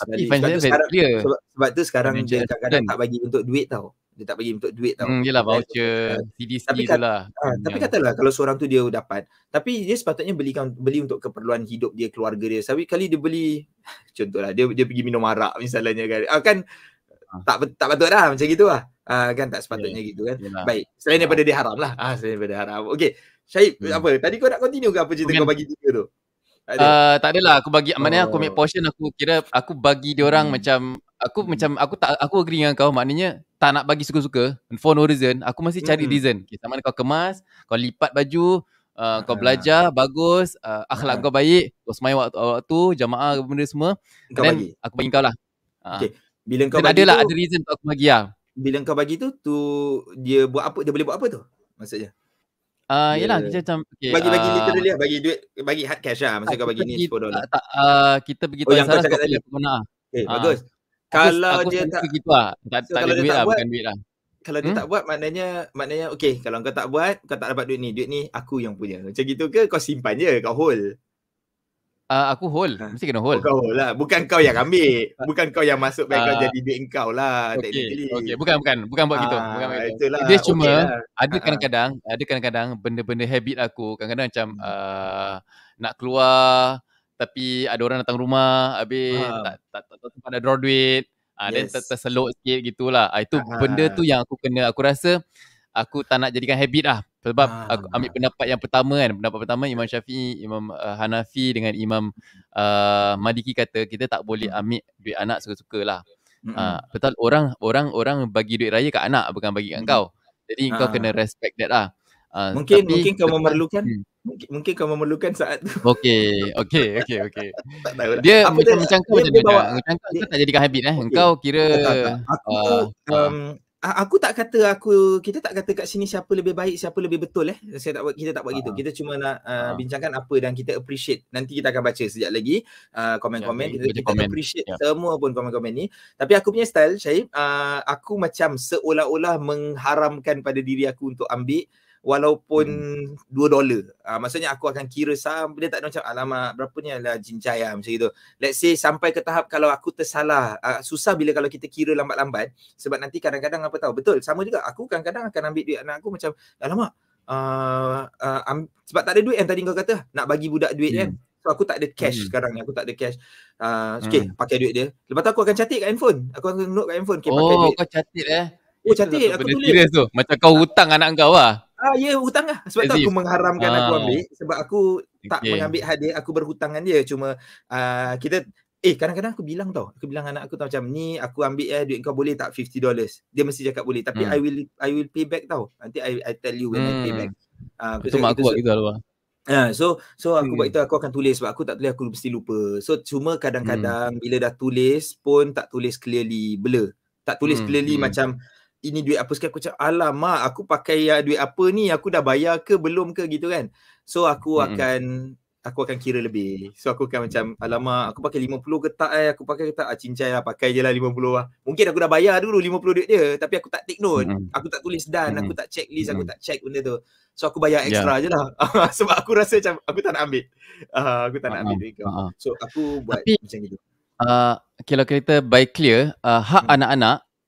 Speaker 2: Sebab tu sekarang dia kadang-kadang tak bagi bentuk duit tau. Dia tak bagi bentuk duit tau.
Speaker 1: Yelah, voucher, CDC tu lah.
Speaker 2: Tapi katalah kalau seorang tu dia dapat, tapi dia sepatutnya beli untuk keperluan hidup dia, keluarga dia. Tapi kali dia beli, contohlah dia pergi minum arak misalnya kan. Tak patut dah macam gitu lah. Kan tak sepatutnya gitu kan. Baik, selain daripada dia haram lah. Selain daripada haram. Okey, Syahib, apa? Tadi kau nak continue ke apa cerita kau bagi 3 tu?
Speaker 1: Tak adalah, aku bagi maknanya aku make portion, aku kira aku bagi dia orang macam aku agree dengan kau, maknanya tak nak bagi suka-suka for no reason. Aku mesti cari reason. Sama kau kemas, kau lipat baju, kau belajar bagus, akhlak kau baik, kau sembahyang waktu jamaah benda semua, dan aku bagi kau lah.
Speaker 2: Okey, bila kau bagi
Speaker 1: adalah ada reason untuk aku bagi lah.
Speaker 2: Bila kau bagi tu dia buat apa, dia boleh buat apa tu maksudnya?
Speaker 1: Yelah, kita macam
Speaker 2: bagi literally lah, bagi duit, bagi hard cash lah. Maksud kau bagi ni $10.
Speaker 1: Kita pergi Tuan Sarah, kau pilih apa kau nak.
Speaker 2: Bagus. Kalau dia tak
Speaker 1: gitu lah, tak ada duit lah, bukan duit lah.
Speaker 2: Kalau dia tak buat, maknanya okey, kalau kau tak buat, kau tak dapat duit ni aku yang punya. Macam gitu ke kau simpan je, kau hold?
Speaker 1: Aku hold, mesti kena hold.
Speaker 2: Kau hold lah, bukan kau yang ambil. Bukan kau yang masuk bank kau jadi duit kau lah.
Speaker 1: Okey, bukan buat gitu.
Speaker 2: Itulah.
Speaker 1: Dia cuma ada kadang-kadang benda-benda habit aku, kadang-kadang macam nak keluar tapi ada orang datang rumah, habis tak sempat nak draw duit, then terselok sikit gitulah. Itu benda tu yang aku rasa aku tak nak jadikan habit lah. Sebab aku ambil pendapat yang pertama kan, pendapat pertama Imam Syafi'i, Imam Hanafi dengan Imam Maliki kata kita tak boleh ambil duit anak suka-suka lah. Betul, orang bagi duit raya kat anak, bukan bagi kat kau. Jadi kau kena respect that lah.
Speaker 2: Mungkin kau memerlukan mungkin kau memerlukan saat tu.
Speaker 1: Okey. Dia macam kau tak jadikan habit Engkau kira
Speaker 2: aku tak kata kita tak kata kat sini siapa lebih baik, siapa lebih betul kita tak buat gitu. Kita cuma nak bincangkan apa dan kita appreciate. Nanti kita akan baca sekejap lagi komen-komen. Kita appreciate semua pun komen-komen ni. Tapi aku punya style, Syahib, aku macam seolah-olah mengharamkan pada diri aku untuk ambil walaupun $2. Maksudnya aku akan kira saham, dia tak ada macam alamak berapa ni lah cincai lah macam gitu. Let's say sampai ke tahap kalau aku tersalah, susah bila kalau kita kira lambat-lambat, sebab nanti kadang-kadang apa tahu, betul sama juga aku kadang-kadang akan ambil duit anak aku macam alamak sebab tak ada duit yang tadi kau kata nak bagi budak duit kan. So aku tak ada cash sekarang ni, aku tak ada cash. Okay, pakai duit dia. Lepas tu aku akan catat kat handphone. Aku akan note kat handphone, okay, pakai duit.
Speaker 1: Kau catat
Speaker 2: catat, aku tulis.
Speaker 1: Serius tu, macam kau hutang anak kau lah.
Speaker 2: Ya, hutang lah. Sebab tu aku mengharamkan aku ambil. Sebab aku tak mengambil hadiah, aku berhutang dengan dia. Cuma kita kadang-kadang aku bilang anak aku macam ni, aku ambil duit kau boleh tak $50. Dia mesti cakap boleh, tapi I will pay back tau. Nanti I tell you when I pay back.
Speaker 1: Betul, mak aku buat gitu lah.
Speaker 2: So aku buat itu, aku akan tulis. Sebab aku tak tulis, aku mesti lupa. So cuma kadang-kadang bila dah tulis pun tak tulis clearly, blur. Tak tulis clearly macam ini duit apa sekali. Aku cakap alamak, aku pakai duit apa ni, aku dah bayar ke belum ke gitu kan. So aku akan kira lebih. So aku akan macam alamak, aku pakai 50 ke tak aku pakai ke tak, cincai lah, pakai je lah 50 lah. Mungkin aku dah bayar dulu 50 duit dia, tapi aku tak take note. Aku tak tulis dan aku tak checklist, aku tak check benda tu. So aku bayar extra je lah. Sebab aku rasa macam aku tak nak ambil. Aku tak nak ambil duit kau. So aku buat macam gitu.
Speaker 1: Kalau kita by clear, hak anak-anak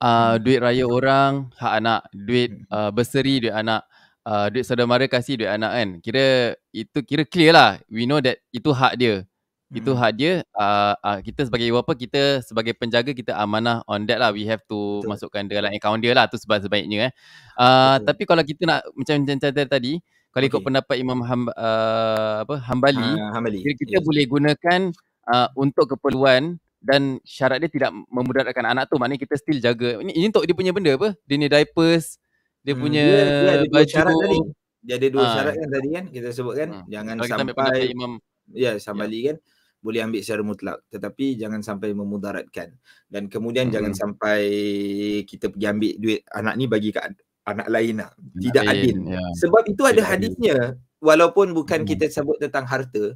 Speaker 1: duit raya orang, hak anak. Duit bursary, duit anak. Duit saudara mara kasih, duit anak kan. Kira clear lah. We know that itu hak dia. Itu hak dia. Kita sebagai apa, kita sebagai penjaga, kita amanah on that lah. We have to masukkan dalam account dia lah. Tu sebaiknya Tapi kalau kita nak macam tadi, kalau ikut pendapat Imam Hambali, kita boleh gunakan untuk keperluan dan syarat dia tidak memudaratkan anak tu. Maknanya kita still jaga. Ini untuk dia punya benda apa? Dia punya diapers, dia punya
Speaker 2: dia ada
Speaker 1: baju.
Speaker 2: Syarat tadi. Dia ada 2 syarat kan tadi kan kita sebutkan. Jangan kalau sampai
Speaker 1: Imam
Speaker 2: Hambali kan boleh ambil secara mutlak, tetapi jangan sampai memudaratkan. Dan kemudian jangan sampai kita pergi ambil duit anak ni bagi kat anak lain lah. Tidak adil. Sebab itu ada hadisnya. Walaupun bukan kita sebut tentang harta.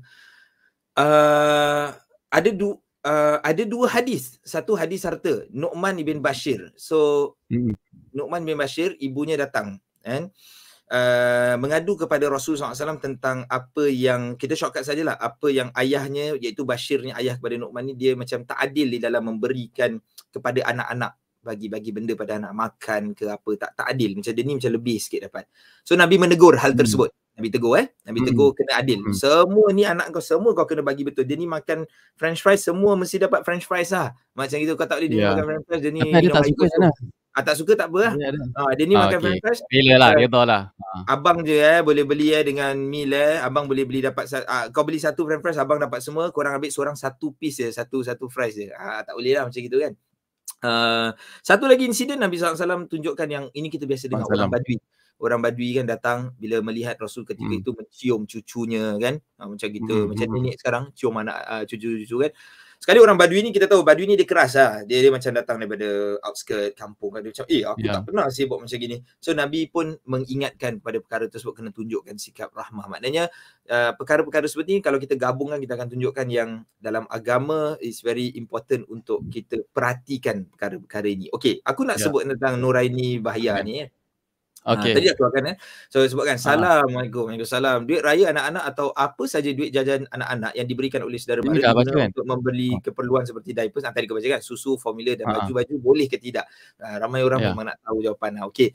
Speaker 2: Ada 2 hadis. Satu hadis harta, Nu'man bin Bashir. So Nu'man bin Bashir, ibunya datang kan, mengadu kepada Rasulullah SAW tentang apa yang, kita shortcut sajalah, apa yang ayahnya, iaitu Bashirnya ayah kepada Nu'man ni, dia macam tak adil di dalam memberikan kepada anak-anak, bagi benda pada anak, makan ke apa, tak adil. Macam dia ni macam lebih sikit dapat. So Nabi menegur hal tersebut. Nabi tegur kena adil. Semua ni anak kau, semua kau kena bagi betul. Dia ni makan french fries, semua mesti dapat french fries lah. Macam gitu, kau tak boleh dia makan french fries, dia ni
Speaker 1: tapi dia tak suka sana.
Speaker 2: Tak suka tak apa lah. Dia ni makan french fries.
Speaker 1: Rela lah, dia tahu lah.
Speaker 2: Abang je boleh beli dengan meal abang boleh beli dapat kau beli satu french fries, abang dapat semua, korang ambil seorang satu piece je, satu fries je. Tak boleh lah macam gitu kan. Satu lagi insiden Nabi SAW tunjukkan yang ini kita biasa dengar, orang Badui kan datang bila melihat Rasul ketika itu mencium cucunya kan, macam gitu, macam nenek sekarang cium anak cucu-cucu kan. Sekali orang Badui ni, kita tahu Badui ni dia keras lah, dia macam datang daripada outskirt kampung kan, dia macam aku tak pernah sih buat macam gini. So Nabi pun mengingatkan pada perkara tersebut, kena tunjukkan sikap rahmah. Maknanya perkara-perkara seperti ni kalau kita gabungkan, kita akan tunjukkan yang dalam agama is very important untuk kita perhatikan perkara-perkara ini. Okey, aku nak sebut tentang Nuraini Bahaya ni tadi aku akan so sebutkan Assalamualaikum, Waalaikumsalam. Duit raya anak-anak atau apa saja duit jajan anak-anak yang diberikan oleh saudara mara untuk membeli keperluan seperti diapers, tadi kau baca kan, susu, formula dan baju-baju, boleh ke tidak? Ramai orang memang nak tahu jawapan. Okey.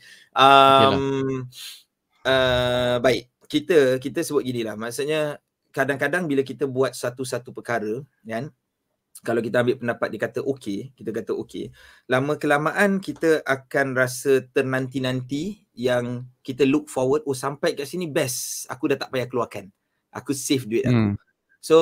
Speaker 2: Baik, kita sebut ginilah. Maksudnya kadang-kadang bila kita buat satu-satu perkara kan, kalau kita ambil pendapat dia kata okey, kita kata okey, lama kelamaan kita akan rasa ternanti-nanti yang kita look forward, sampai kat sini best, aku dah tak payah keluarkan, aku save duit aku. So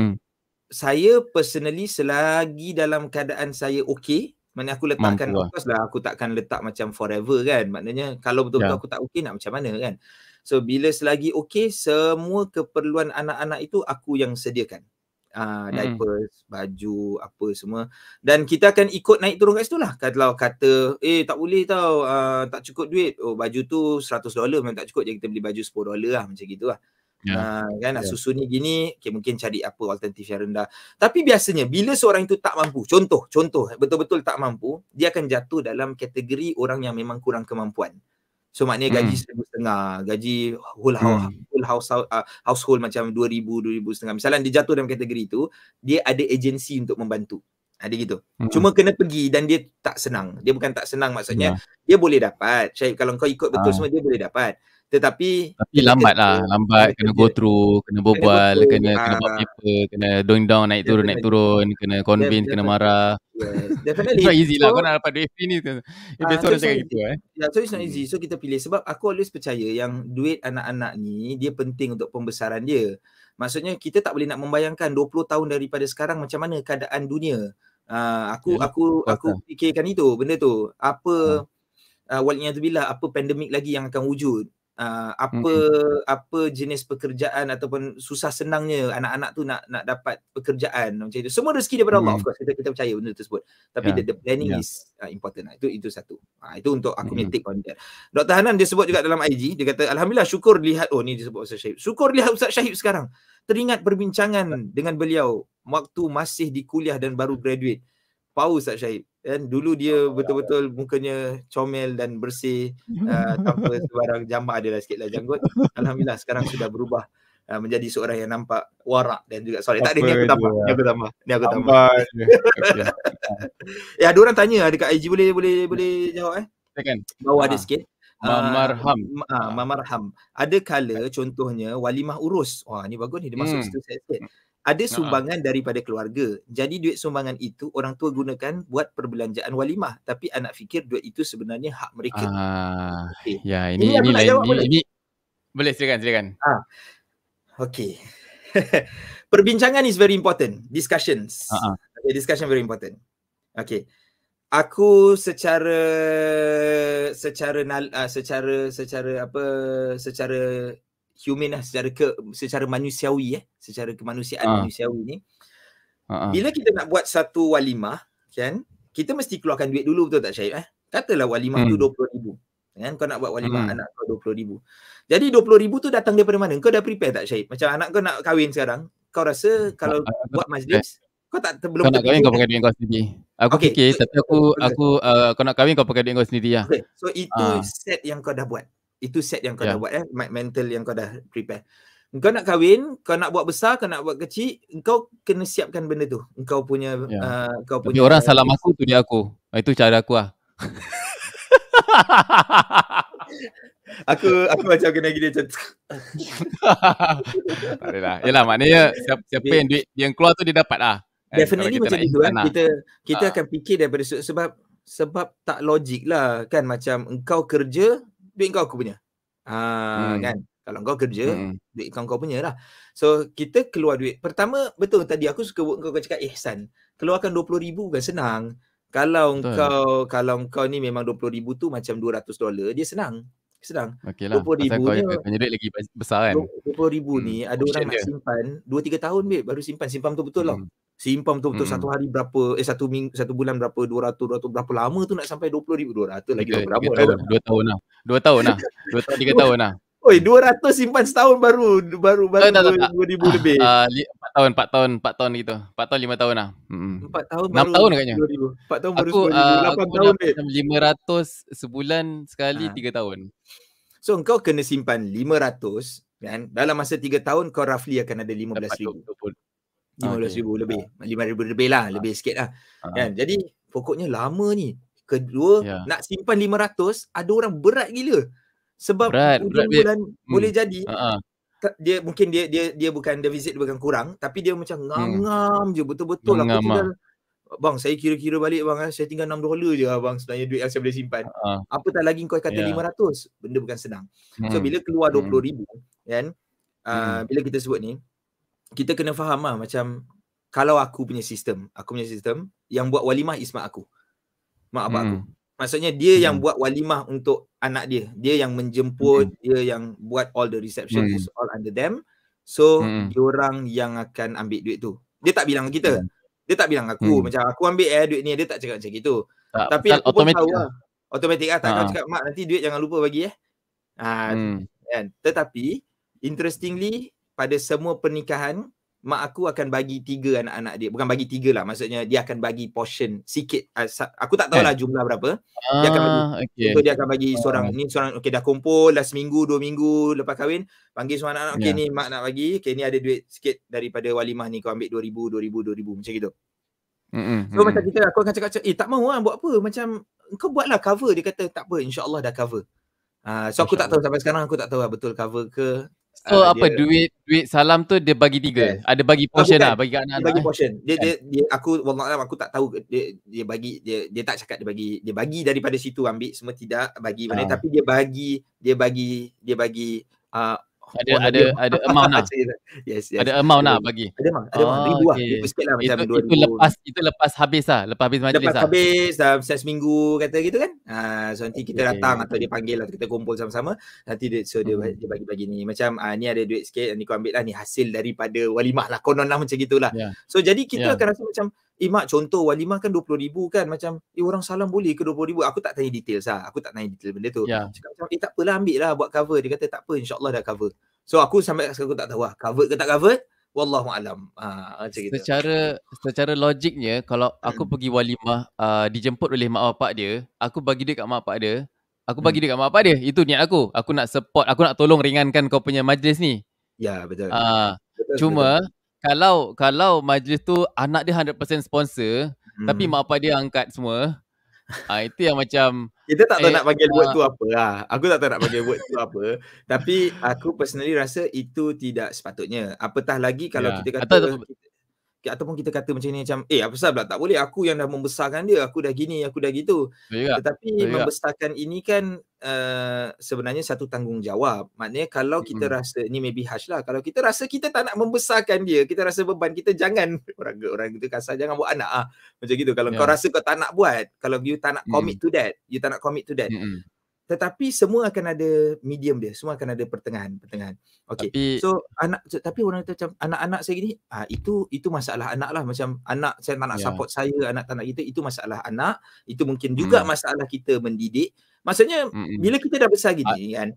Speaker 2: saya personally, selagi dalam keadaan saya okey, maknanya aku letakkan, of course lah, aku takkan letak macam forever kan, maknanya kalau betul-betul aku tak okey, nak macam mana kan. So bila selagi okey, semua keperluan anak-anak itu aku yang sediakan. Diapers, baju, apa semua. Dan kita akan ikut naik turun kat situ lah. Kalau kata, tak boleh tau, tak cukup duit. Baju tu $100 memang tak cukup. Jadi kita beli baju $10 lah, macam gitu lah. Kan susu ni gini, mungkin cari apa alternatif yang rendah. Tapi biasanya bila seorang itu tak mampu, contoh betul-betul tak mampu, dia akan jatuh dalam kategori orang yang memang kurang kemampuan. So maknanya gaji $1,500, gaji whole household macam $2,000 misalnya, dia jatuh dalam kategori itu, dia ada agensi untuk membantu. Ada gitu. Cuma kena pergi dan dia tak senang. Dia bukan tak senang, maksudnya dia boleh dapat. Syahid, kalau kau ikut betul semua, dia boleh dapat. Tetapi
Speaker 1: lambat, kena go through, kena berbual, kena buat paper, kena doing down, naik turun, kena convince, kena marah.
Speaker 2: Definitely.
Speaker 1: It's not easy lah, kau nak dapat duit free ni. Biasa orang cakap gitu.
Speaker 2: So it's not easy. So kita pilih, sebab aku always percaya yang duit anak-anak ni, dia penting untuk pembesaran dia. Maksudnya kita tak boleh nak membayangkan 20 tahun daripada sekarang macam mana keadaan dunia. Aku fikirkan itu, benda tu. Apa waliyadzubillah, apa pandemik lagi yang akan wujud. Apa jenis pekerjaan ataupun susah senangnya anak-anak tu nak dapat pekerjaan macam itu. Semua rezeki daripada Allah, of course, kita percaya benda tersebut. Tapi the planning is important. Itu satu. Itu untuk aku punya take on that. Dr. Hanan dia sebut juga dalam IG, dia kata alhamdulillah, syukur lihat, ni dia sebut Ustaz Syahib. Syukur lihat Ustaz Syahib sekarang. Teringat perbincangan dengan beliau waktu masih di kuliah dan baru graduate. Power Ustaz Syahib. Dan dulu dia betul-betul mukanya comel dan bersih, tanpa sebarang jambak, adalah sikitlah janggut. Alhamdulillah sekarang sudah berubah menjadi seorang yang nampak warak dan juga soleh. Tak ada, ni aku tambah. Ni aku tambah. Ada orang tanya dekat IG, boleh jawab
Speaker 1: Silakan.
Speaker 2: Bawah ada sikit.
Speaker 1: Mamarham.
Speaker 2: Ada kala contohnya walimah urus. Wah, ni bagus ni, dia masuk situ sikit. Ada sumbangan daripada keluarga. Jadi duit sumbangan itu orang tua gunakan buat perbelanjaan walimah. Tapi anak fikir duit itu sebenarnya hak mereka.
Speaker 1: Okay. Ya, ini lain. Ini boleh, silakan.
Speaker 2: Okay. Perbincangan is very important. Discussions. Okay, discussion very important. Okay. Aku secara human lah, secara manusiawi secara kemanusiaan manusiawi ni, bila kita nak buat satu walimah kan, kita mesti keluarkan duit dulu, betul tak Syahib? Katalah walimah tu 20,000 kan, kau nak buat walimah anak kau 20,000. Jadi 20,000 tu datang daripada mana? Kau dah prepare tak Syahib? Macam anak kau nak kahwin sekarang, kau rasa kalau buat majlis kau belum
Speaker 1: nak kahwin kau pakai duit kau sendiri. Aku fikir tapi kau nak kahwin kau pakai duit kau sendiri lah.
Speaker 2: Okay. So itu set yang kau dah buat. Itu set yang kau dah buat mental yang kau dah prepare. Kau nak kahwin, kau nak buat besar, kau nak buat kecil, kau kena siapkan benda tu. Kau punya
Speaker 1: tapi orang salam aku tu dia aku. Itu cara aku lah.
Speaker 2: aku macam kena gini macam
Speaker 1: tak adalah. Yalah, maknanya siapa yang duit yang keluar tu dia dapat lah.
Speaker 2: Definitely macam itu kita akan fikir daripada sebab tak logik lah kan, macam engkau kerja, duit kau aku punya. Kan? Kalau kau kerja, duit kau punya lah. So kita keluar duit. Pertama, betul tadi aku suka kau cakap ihsan. Keluarkan 20,000 bukan senang. Kalau kau ni memang 20,000 tu macam $200, dia senang.
Speaker 1: Okey lah. 20,000 ni punya duit lagi besar kan.
Speaker 2: 20,000 ni ada orang nak simpan 2-3 tahun baru simpan betul lah. Simpan betul-betul satu hari berapa, satu bulan berapa, 200 berapa lama tu nak sampai 20,000, 200 lagi berapa?
Speaker 1: 2 tahun lah. 2 tahun 3 tahun lah.
Speaker 2: Oi, 200 simpan setahun baru 2,000 lebih.
Speaker 1: 4 tahun gitu. 4 tahun 5 tahun lah.
Speaker 2: 4 tahun
Speaker 1: 6 tahun agaknya.
Speaker 2: 4 tahun baru 8 tahun
Speaker 1: babe. 500 sebulan sekali 3 tahun.
Speaker 2: So engkau kena simpan 500 kan. Dalam masa 3 tahun kau roughly akan ada 15,000. 15,000 lebih. 5,000 lebih lah, lebih sikit lah. Kan? Jadi pokoknya lama ni. Kedua, nak simpan 500, ada orang berat gila. Sebab ujung bulan boleh jadi dia mungkin dia bukan defisit, bukan kurang, tapi dia macam ngam je betul-betul lah. Bang, saya kira-kira balik bang, saya tinggal $6 je bang sebenarnya duit yang saya boleh simpan. Apatah lagi kau kata 500, benda bukan senang. So bila keluar 20,000 kan, bila kita sebut ni, kita kena faham lah macam kalau aku punya sistem yang buat walimah is mak aku, mak abang aku. Maksudnya dia yang buat walimah untuk anak dia. Dia yang menjemput, dia yang buat all the reception, is all under them. So, diorang yang akan ambil duit tu. Dia tak bilang kita. Dia tak bilang aku, macam aku ambil duit ni, dia tak cakap macam gitu. Tapi aku pun tahu lah. Automatik lah. Tak kau cakap, mak nanti duit jangan lupa bagi kan? Tetapi, interestingly, pada semua pernikahan, mak aku akan bagi 3 anak-anak dia. Bukan bagi 3 lah. Maksudnya dia akan bagi portion sikit. Aku tak tahulah jumlah berapa. Dia akan bagi. So dia akan bagi seorang okey dah kumpul dah seminggu 2 minggu lepas kahwin, panggil semua anak-anak, okey ni mak nak bagi, okey ni ada duit sikit daripada walimah ni, kau ambil 2,000 macam gitu. So macam aku akan cakap tak mau lah buat apa, macam kau buatlah cover. Dia kata tak apa, insya-Allah dah cover. So aku tak tahu sampai sekarang, aku tak tahu lah betul cover ke.
Speaker 1: So apa duit salam tu dia bagi 3. Ada bagi portion lah bagi kat anak-anak.
Speaker 2: Dia bagi portion. Dia aku wallahualam aku tak tahu dia bagi dia tak cakap dia bagi daripada situ ambil semua, tidak bagi mana, tapi dia bagi
Speaker 1: ada amount lah.
Speaker 2: Yes.
Speaker 1: Ada amount lah bagi.
Speaker 2: Ada amount ribu lah. Ribu sikit lah macam 2,000.
Speaker 1: Itu lepas habis lah. Lepas habis majlis lah.
Speaker 2: Lepas habis dah seminggu kata gitu kan. So nanti kita datang atau dia panggil lah, kita kumpul sama-sama. Nanti dia bagi-bagi ni. Macam ni ada duit sikit, ni kau ambil lah, ni hasil daripada walimah lah. Konon lah macam gitulah. So jadi kita akan rasa macam mak contoh walimah kan 20,000 kan, macam orang salam boleh ke 20,000? Aku tak tanya details lah. Aku tak tanya detail benda tu. Cakap macam tak apalah, ambil lah buat cover. Dia kata tak apa, insya-Allah dah cover. So aku sampai sekarang aku tak tahu lah cover ke tak cover. Wallahualam. Macam gitu.
Speaker 1: Secara logiknya kalau aku pergi walimah dijemput oleh mak bapak dia, aku bagi duit kat mak bapak dia. Aku bagi duit kat mak bapak dia. Itu niat aku. Aku nak support, aku nak tolong ringankan kau punya majlis ni.
Speaker 2: Ya, betul.
Speaker 1: Cuma kalau majlis tu anak dia 100% sponsor, tapi mak bapak dia angkat semua, itu yang macam
Speaker 2: kita tak tahu nak panggil word tu apa lah. Aku tak tahu nak panggil word tu apa. Tapi aku personally rasa itu tidak sepatutnya. Apatah lagi kalau kita kata ataupun kita kata macam ni macam apa pasal pula tak boleh, aku yang dah membesarkan dia, aku dah gini, aku dah gitu. Tetapi membesarkan ini kan sebenarnya satu tanggungjawab. Maknanya kalau kita rasa ni maybe harsh lah, kalau kita rasa kita tak nak membesarkan dia, kita rasa beban, kita jangan orang kita kasar, jangan buat anak macam gitu. Kalau kau rasa kau tak nak buat, kalau you tak nak commit to that, you tak nak commit to that. Tetapi semua akan ada medium dia, semua akan ada pertengahan. Okey. So tapi orang kata macam anak-anak saya gini, itu masalah anak lah. Macam anak saya tak nak support saya, anak tak nak kita, itu masalah anak. Itu mungkin juga masalah kita mendidik. Maksudnya bila kita dah besar gini kan,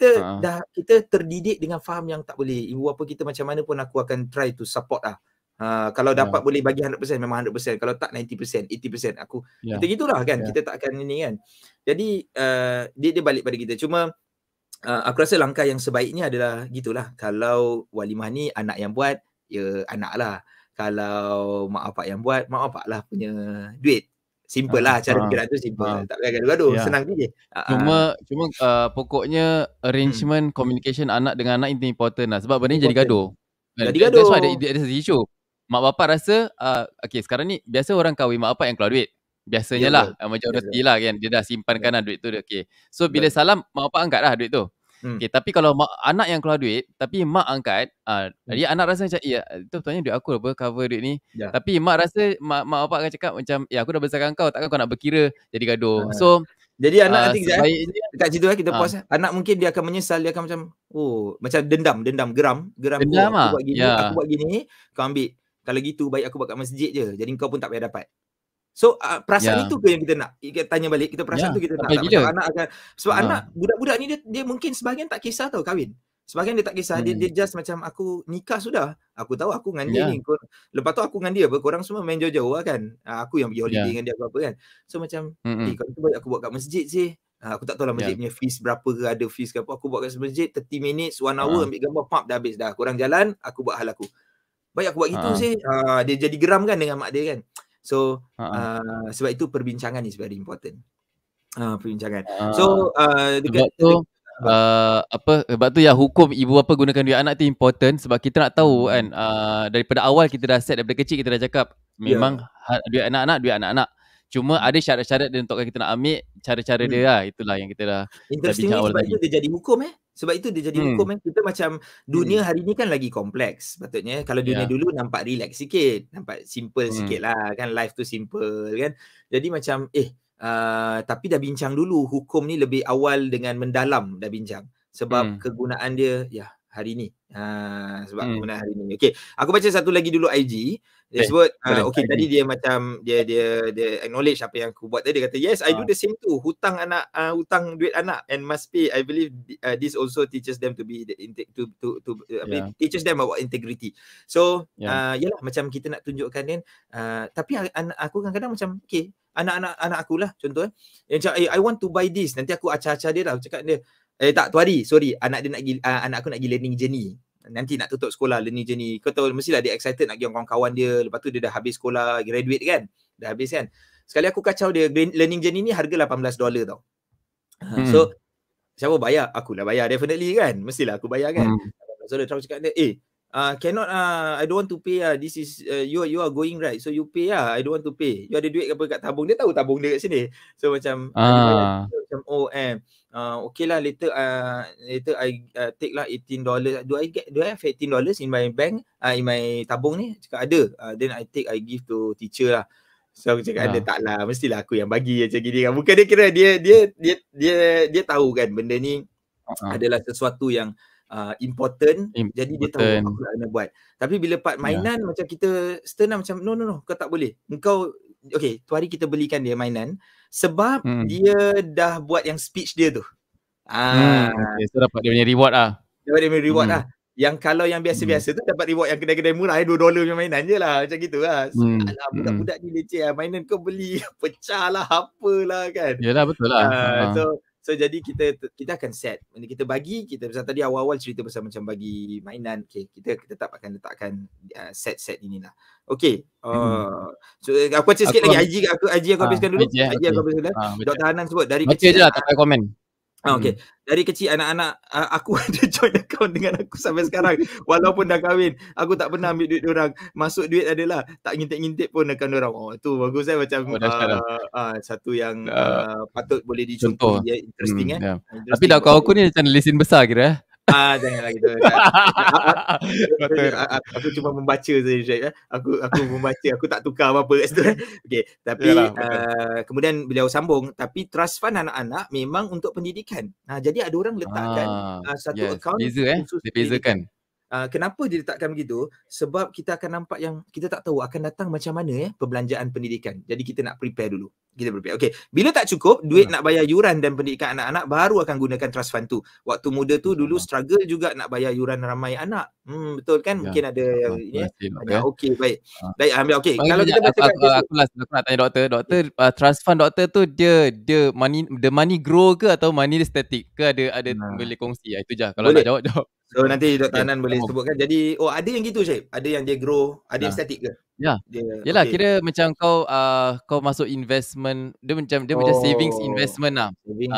Speaker 2: kita terdidik dengan faham yang tak boleh. Ibu bapa kita macam mana pun aku akan try to support lah. Kalau dapat boleh bagi 100% memang 100%, kalau tak 90%, 80% aku kita gitulah kan. Kita tak akan ini kan. Jadi dia balik pada kita. Cuma aku rasa langkah yang sebaiknya adalah gitulah. Kalau walimah ni anak yang buat, ya anak lah. Kalau mak bapak yang buat, mak bapak lah punya duit. Simple lah cara fikiran tu, simple. Tak payah gaduh-gaduh, senang je.
Speaker 1: Cuma pokoknya arrangement communication anak dengan anak itu important lah. Sebab benda ni jadi gaduh.
Speaker 2: Jadi gaduh.
Speaker 1: That's why there's an issue. Mak bapak rasa sekarang ni biasa orang kahwin mak bapak yang keluar duit. Biasanya lah majority lah kan, dia dah simpankan lah duit tu. So bila salam mak bapak angkat lah duit tu. Tapi kalau anak yang keluar duit tapi mak angkat, jadi anak rasa macam itu betulnya duit aku apa cover duit ni. Tapi mak rasa mak bapak akan cakap macam aku dah besarkan kau, takkan kau nak berkira jadi gaduh. So
Speaker 2: jadi anak nanti dekat situ kita pause. Anak mungkin dia akan menyesal, dia akan macam macam dendam, geram aku buat gini, aku buat gini, kau ambil. Kalau gitu baik aku buat kat masjid je. Jadi kau pun tak payah dapat. So perasaan itu ke yang kita nak? Kita tanya balik, kita perasaan tu kita nak. Macam anak akan, sebab anak budak-budak ni dia mungkin sebahagian tak kisah tau kahwin. Sebahagian dia tak kisah, dia just macam aku nikah sudah. Aku tahu aku dengan dia ni. Lepas tu aku dengan dia korang semua main jauh-jauh lah kan. Aku yang pergi holiday dengan dia apa kan. So macam kalau tu baik aku buat kat masjid sih. Aku tak tahu lah masjid punya fees berapa ke, ada fees ke apa. Aku buat kat masjid 30 minutes, 1 hour ambil gambar, pap dah habis dah. Korang jalan, aku buat hal aku. Baik aku buat gitu sih. Dia jadi geram kan dengan mak dia kan. So sebab itu perbincangan is very important. Perbincangan. So
Speaker 1: dekat tu sebab tu yang hukum ibu bapa gunakan duit anak tu important. Sebab kita nak tahu kan, daripada awal kita dah set, daripada kecil kita dah cakap memang duit anak-anak. Cuma ada syarat-syarat dia untuk kita nak ambil, cara-cara dia lah. Itulah yang kita dah
Speaker 2: interesting sebab itu dia jadi hukum Sebab itu dia jadi hukum Kita macam dunia hari ni kan lagi kompleks. Patutnya kalau dunia dulu nampak relax sikit, nampak simple sikit lah kan, life tu simple kan. Jadi macam tapi dah bincang dulu hukum ni lebih awal dengan mendalam dah bincang. Sebab kegunaan dia hari ni. Sebab kegunaan hari ni. Okay, aku baca satu lagi dulu IG. Dia sebut tadi dia macam dia acknowledge apa yang aku buat tadi. Dia kata yes, I do the same too. Hutang duit anak and must pay. I believe this also teaches them to be teaches them about integrity. So yalah, macam kita nak tunjukkan kan, tapi aku kadang-kadang macam anak aku lah contoh macam I want to buy this, nanti aku acah-acah dia lah, cakap dia tak tu hari, sorry, anak aku nak pergi learning journey. Nanti nak tutup sekolah, learning journey. Kau tahu mestilah dia excited nak pergi dengan kawan-kawan dia. Lepas tu dia dah habis sekolah, graduate kan. Dah habis kan. Sekali aku kacau dia, learning journey ni harga $18 tau. So, siapa bayar? Akulah bayar definitely kan. Mestilah aku bayar kan. So, dia terus cakap dia, cannot, I don't want to pay this is, you are going right. So, you pay I don't want to pay. You ada duit apa kat tabung? Dia tahu tabung dia kat sini. So, macam, macam okay lah, later I take lah $18. Do I have $18 in my bank, in my tabung ni? Cakap ada. Then I give to teacher lah. So aku cakap ada, tak lah, mestilah aku yang bagi macam gini kan. Bukan dia kira dia tahu kan benda ni adalah sesuatu yang important, jadi dia tahu apa nak buat. Tapi bila part mainan macam kita stern macam no, kau tak boleh. Engkau tu hari kita belikan dia mainan sebab dia dah buat yang speech dia tu.
Speaker 1: So dapat dia punya reward lah.
Speaker 2: Dapat dia punya reward lah. Yang kalau yang biasa-biasa tu dapat reward yang kedai-kedai murah $2 punya mainan je lah. Macam gitu lah. Alah, budak-budak ni leceh lah. Mainan kau beli pecah lah, apalah kan.
Speaker 1: Yalah, betul lah.
Speaker 2: So So jadi kita akan set. Kita bagi, kita pasal tadi awal-awal cerita pasal macam bagi mainan. Okay, kita tetap akan letakkan set-set inilah. Okay. So aku baca sikit lagi. IG aku habiskan dulu. IG aku habiskan dulu. Dr. Hanan sebut dari kecil.
Speaker 1: Baca je lah, tak payah komen.
Speaker 2: Okay. Dari kecil anak-anak aku ada joint account dengan aku sampai sekarang. Walaupun dah kahwin, aku tak pernah ambil duit diorang. Masuk duit adalah tak ngintip-ngintip pun akan diorang. Tu bagus saya macam satu yang patut boleh dicontoh. Interesting
Speaker 1: Tapi dah kau aku ni macam lesen besar kira.
Speaker 2: Janganlah gitu. Aku cuma membaca saja, Syed. Aku membaca, aku tak tukar apa-apa kat situ. Okey, tapi kemudian beliau sambung, tapi trust fund anak-anak memang untuk pendidikan. Jadi ada orang letakkan satu akaun khusus
Speaker 1: dibezakan.
Speaker 2: Kenapa dia letakkan begitu? Sebab kita akan nampak yang kita tak tahu akan datang macam mana perbelanjaan pendidikan. Jadi kita nak prepare dulu. Kita prepare. Okey, bila tak cukup duit nak bayar yuran dan pendidikan anak-anak, baru akan gunakan trust fund tu. Waktu muda tu dulu struggle juga nak bayar yuran ramai anak. Betul kan? Mungkin ada ini. Okey, baik. Baik, ambil okey. Kalau kita baca
Speaker 1: aku nak tanya doktor, trust fund doktor tu dia money grow ke atau money static ke, ada boleh kongsi? Itu je. Kalau nak jawab.
Speaker 2: So nanti Dr. Hanan boleh sebutkan. Jadi ada yang gitu, Syed. Ada yang dia grow, ada yang static ke?
Speaker 1: Ya. Yalah, kira macam kau masuk investment, dia macam savings investment lah.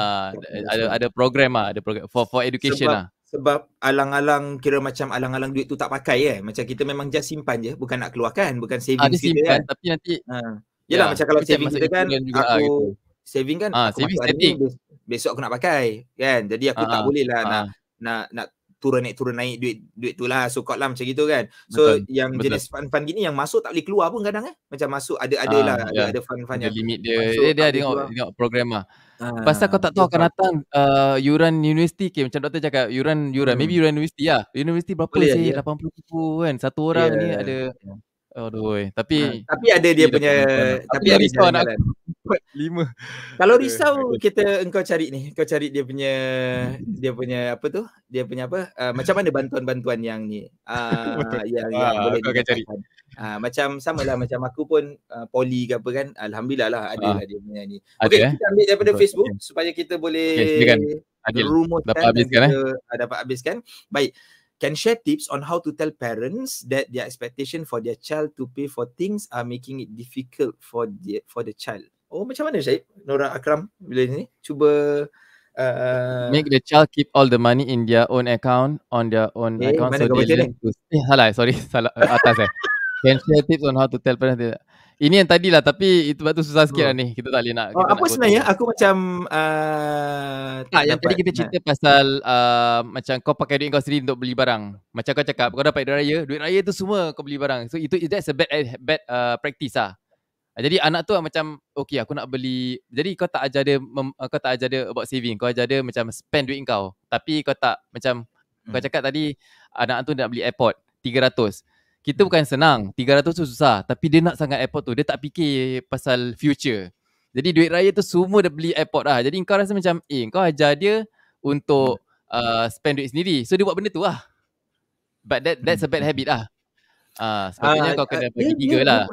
Speaker 1: Ada program lah, ada program for education lah.
Speaker 2: Sebab alang-alang kira macam alang-alang duit tu tak pakai macam kita memang just simpan je, bukan nak keluarkan, bukan savings kita
Speaker 1: simpan, tapi nanti
Speaker 2: yalah macam kalau saving kita kan aku saving kan aku masuk hari ni, besok aku nak pakai kan. Jadi aku tak boleh lah nak turun naik duit tu lah, so lah macam gitu kan. So yang jenis fund gini yang masuk tak boleh keluar pun kadang macam masuk ada fund yang
Speaker 1: limit dia tengok program lah. Pasal kau tak tahu akan datang yuran universiti macam doktor cakap, yuran maybe yuran universiti lah. Universiti berapa sih? 80,000 kan satu orang ni ada. Aduh, tapi
Speaker 2: ada dia punya, tapi ada risau anak
Speaker 1: 5.
Speaker 2: Kalau risau engkau cari dia punya apa tu? Dia punya apa? Macam mana bantuan-bantuan yang ni? Yang boleh kau cari. Macam samalah macam aku pun poli ke apa kan. Alhamdulillah lah ada lah dia punya ni. Okey, kita ambil daripada Facebook supaya kita boleh rumuskan dan dapat habiskan. Baik. Can share tips on how to tell parents that their expectation for their child to pay for things are making it difficult for the child. Macam mana Syed? Nora Akram bila ni cuba
Speaker 1: make the child keep all the money in their own account, on their own account, so they learn to salah atas Can share tips on how to tell parents. Ini yang tadi lah, tapi itu waktu susah sikit lah ni. Kita tak boleh nak.
Speaker 2: Apa sebenarnya? Aku macam
Speaker 1: yang tadi kita cerita pasal macam kau pakai duit kau sendiri untuk beli barang. Macam kau cakap, kau dapat duit raya tu semua kau beli barang. So that's a bad practice lah. Jadi anak tu macam okay, aku nak beli. Jadi kau tak ajar dia about saving. Kau ajar dia macam spend duit kau. Tapi kau tak macam kau cakap tadi, anak tu nak beli airpod 300. Kita bukan senang, 300 tu susah. Tapi dia nak sangat airpod tu, dia tak fikir pasal future. Jadi duit raya tu semua dia beli airpod lah. Jadi kau rasa macam kau ajar dia untuk spend duit sendiri. So dia buat benda tu lah. But that's a bad habit lah. Sepatutnya kau kena bagi 3 lah.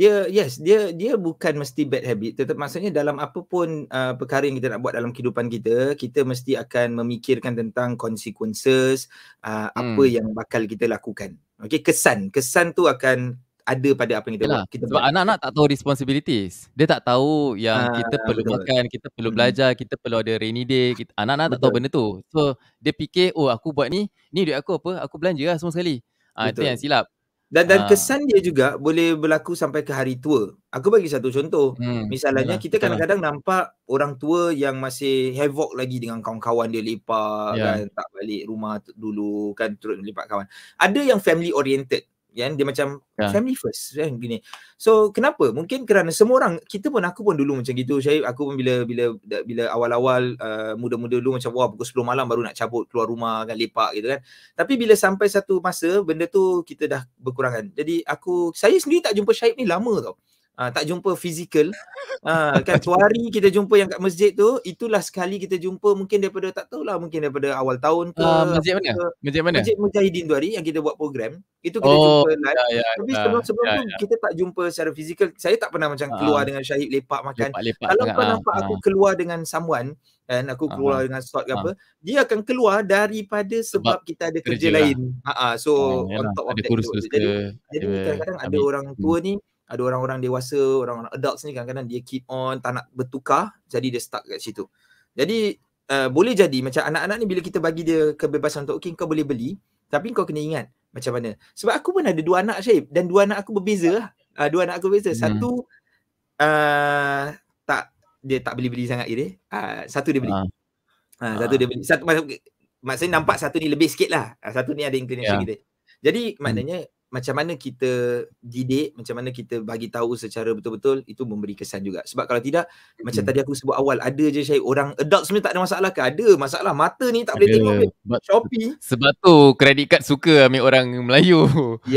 Speaker 2: Dia bukan mesti bad habit. Tetap maksudnya dalam apa pun perkara yang kita nak buat dalam kehidupan kita mesti akan memikirkan tentang consequences, apa yang bakal kita lakukan. Okay, kesan tu akan ada pada apa yang kita buat.
Speaker 1: Sebab anak-anak tak tahu responsibilities. Dia tak tahu yang kita perlu makan, kita perlu belajar, kita perlu ada rainy day. Anak-anak tak tahu benda tu. So dia fikir, aku buat ni duit aku apa? Aku belanja lah semua sekali. Itu yang silap.
Speaker 2: Dan kesan dia juga boleh berlaku sampai ke hari tua. Aku bagi satu contoh. Misalnya kita kadang-kadang nampak orang tua yang masih havoc lagi dengan kawan-kawan dia, lepak kan, tak balik rumah dulu kan, terus lepak kawan. Ada yang family oriented. Dia macam family first kan gini. So kenapa? Mungkin kerana semua orang, aku pun dulu macam gitu. Aku pun bila awal-awal muda-muda dulu macam pukul 10 malam baru nak cabut keluar rumah kan, lepak gitu kan. Tapi bila sampai satu masa benda tu kita dah berkurangan. Jadi saya sendiri tak jumpa Syed ni lama tau. tak jumpa fizikal. Kan suari kita jumpa yang kat masjid tu, itulah sekali kita jumpa mungkin daripada tak tahulah, mungkin daripada awal tahun ke
Speaker 1: masjid mana? Masjid mana?
Speaker 2: Masjid Mujahidin tu hari yang kita buat program. Itu kita jumpa live.
Speaker 1: Ya,
Speaker 2: tapi sebelum tu kita tak jumpa secara fizikal. Saya tak pernah macam keluar dengan Syahid lepak makan. Kalau kau nampak aku keluar dengan someone dan aku keluar dengan slot ke apa, dia akan keluar daripada sebab kita ada kerja lain. So on top of that. Jadi kadang-kadang ada orang tua ni, ada orang-orang dewasa, orang-orang adults ni kadang-kadang dia keep on tak nak bertukar, jadi dia stuck kat situ. Jadi boleh jadi macam anak-anak ni bila kita bagi dia kebebasan untuk okay kau boleh beli, tapi kau kena ingat macam mana. Sebab aku pun ada 2 anak Syed, dan 2 anak aku berbeza lah. 2 anak aku berbeza. Satu dia tak beli-beli sangat dia. Satu dia beli. Satu dia beli. Satu maksudnya nampak satu ni lebih sikit lah. Satu ni ada inclination kita. Jadi maknanya macam mana kita didik, macam mana kita bagi tahu secara betul-betul, itu memberi kesan juga. Sebab kalau tidak, macam tadi aku sebut awal, ada je Syahid, orang adult sebenarnya tak ada masalah ke? Ada masalah, mata ni tak boleh tengok Shopee.
Speaker 1: Sebab tu credit card suka ambil orang Melayu.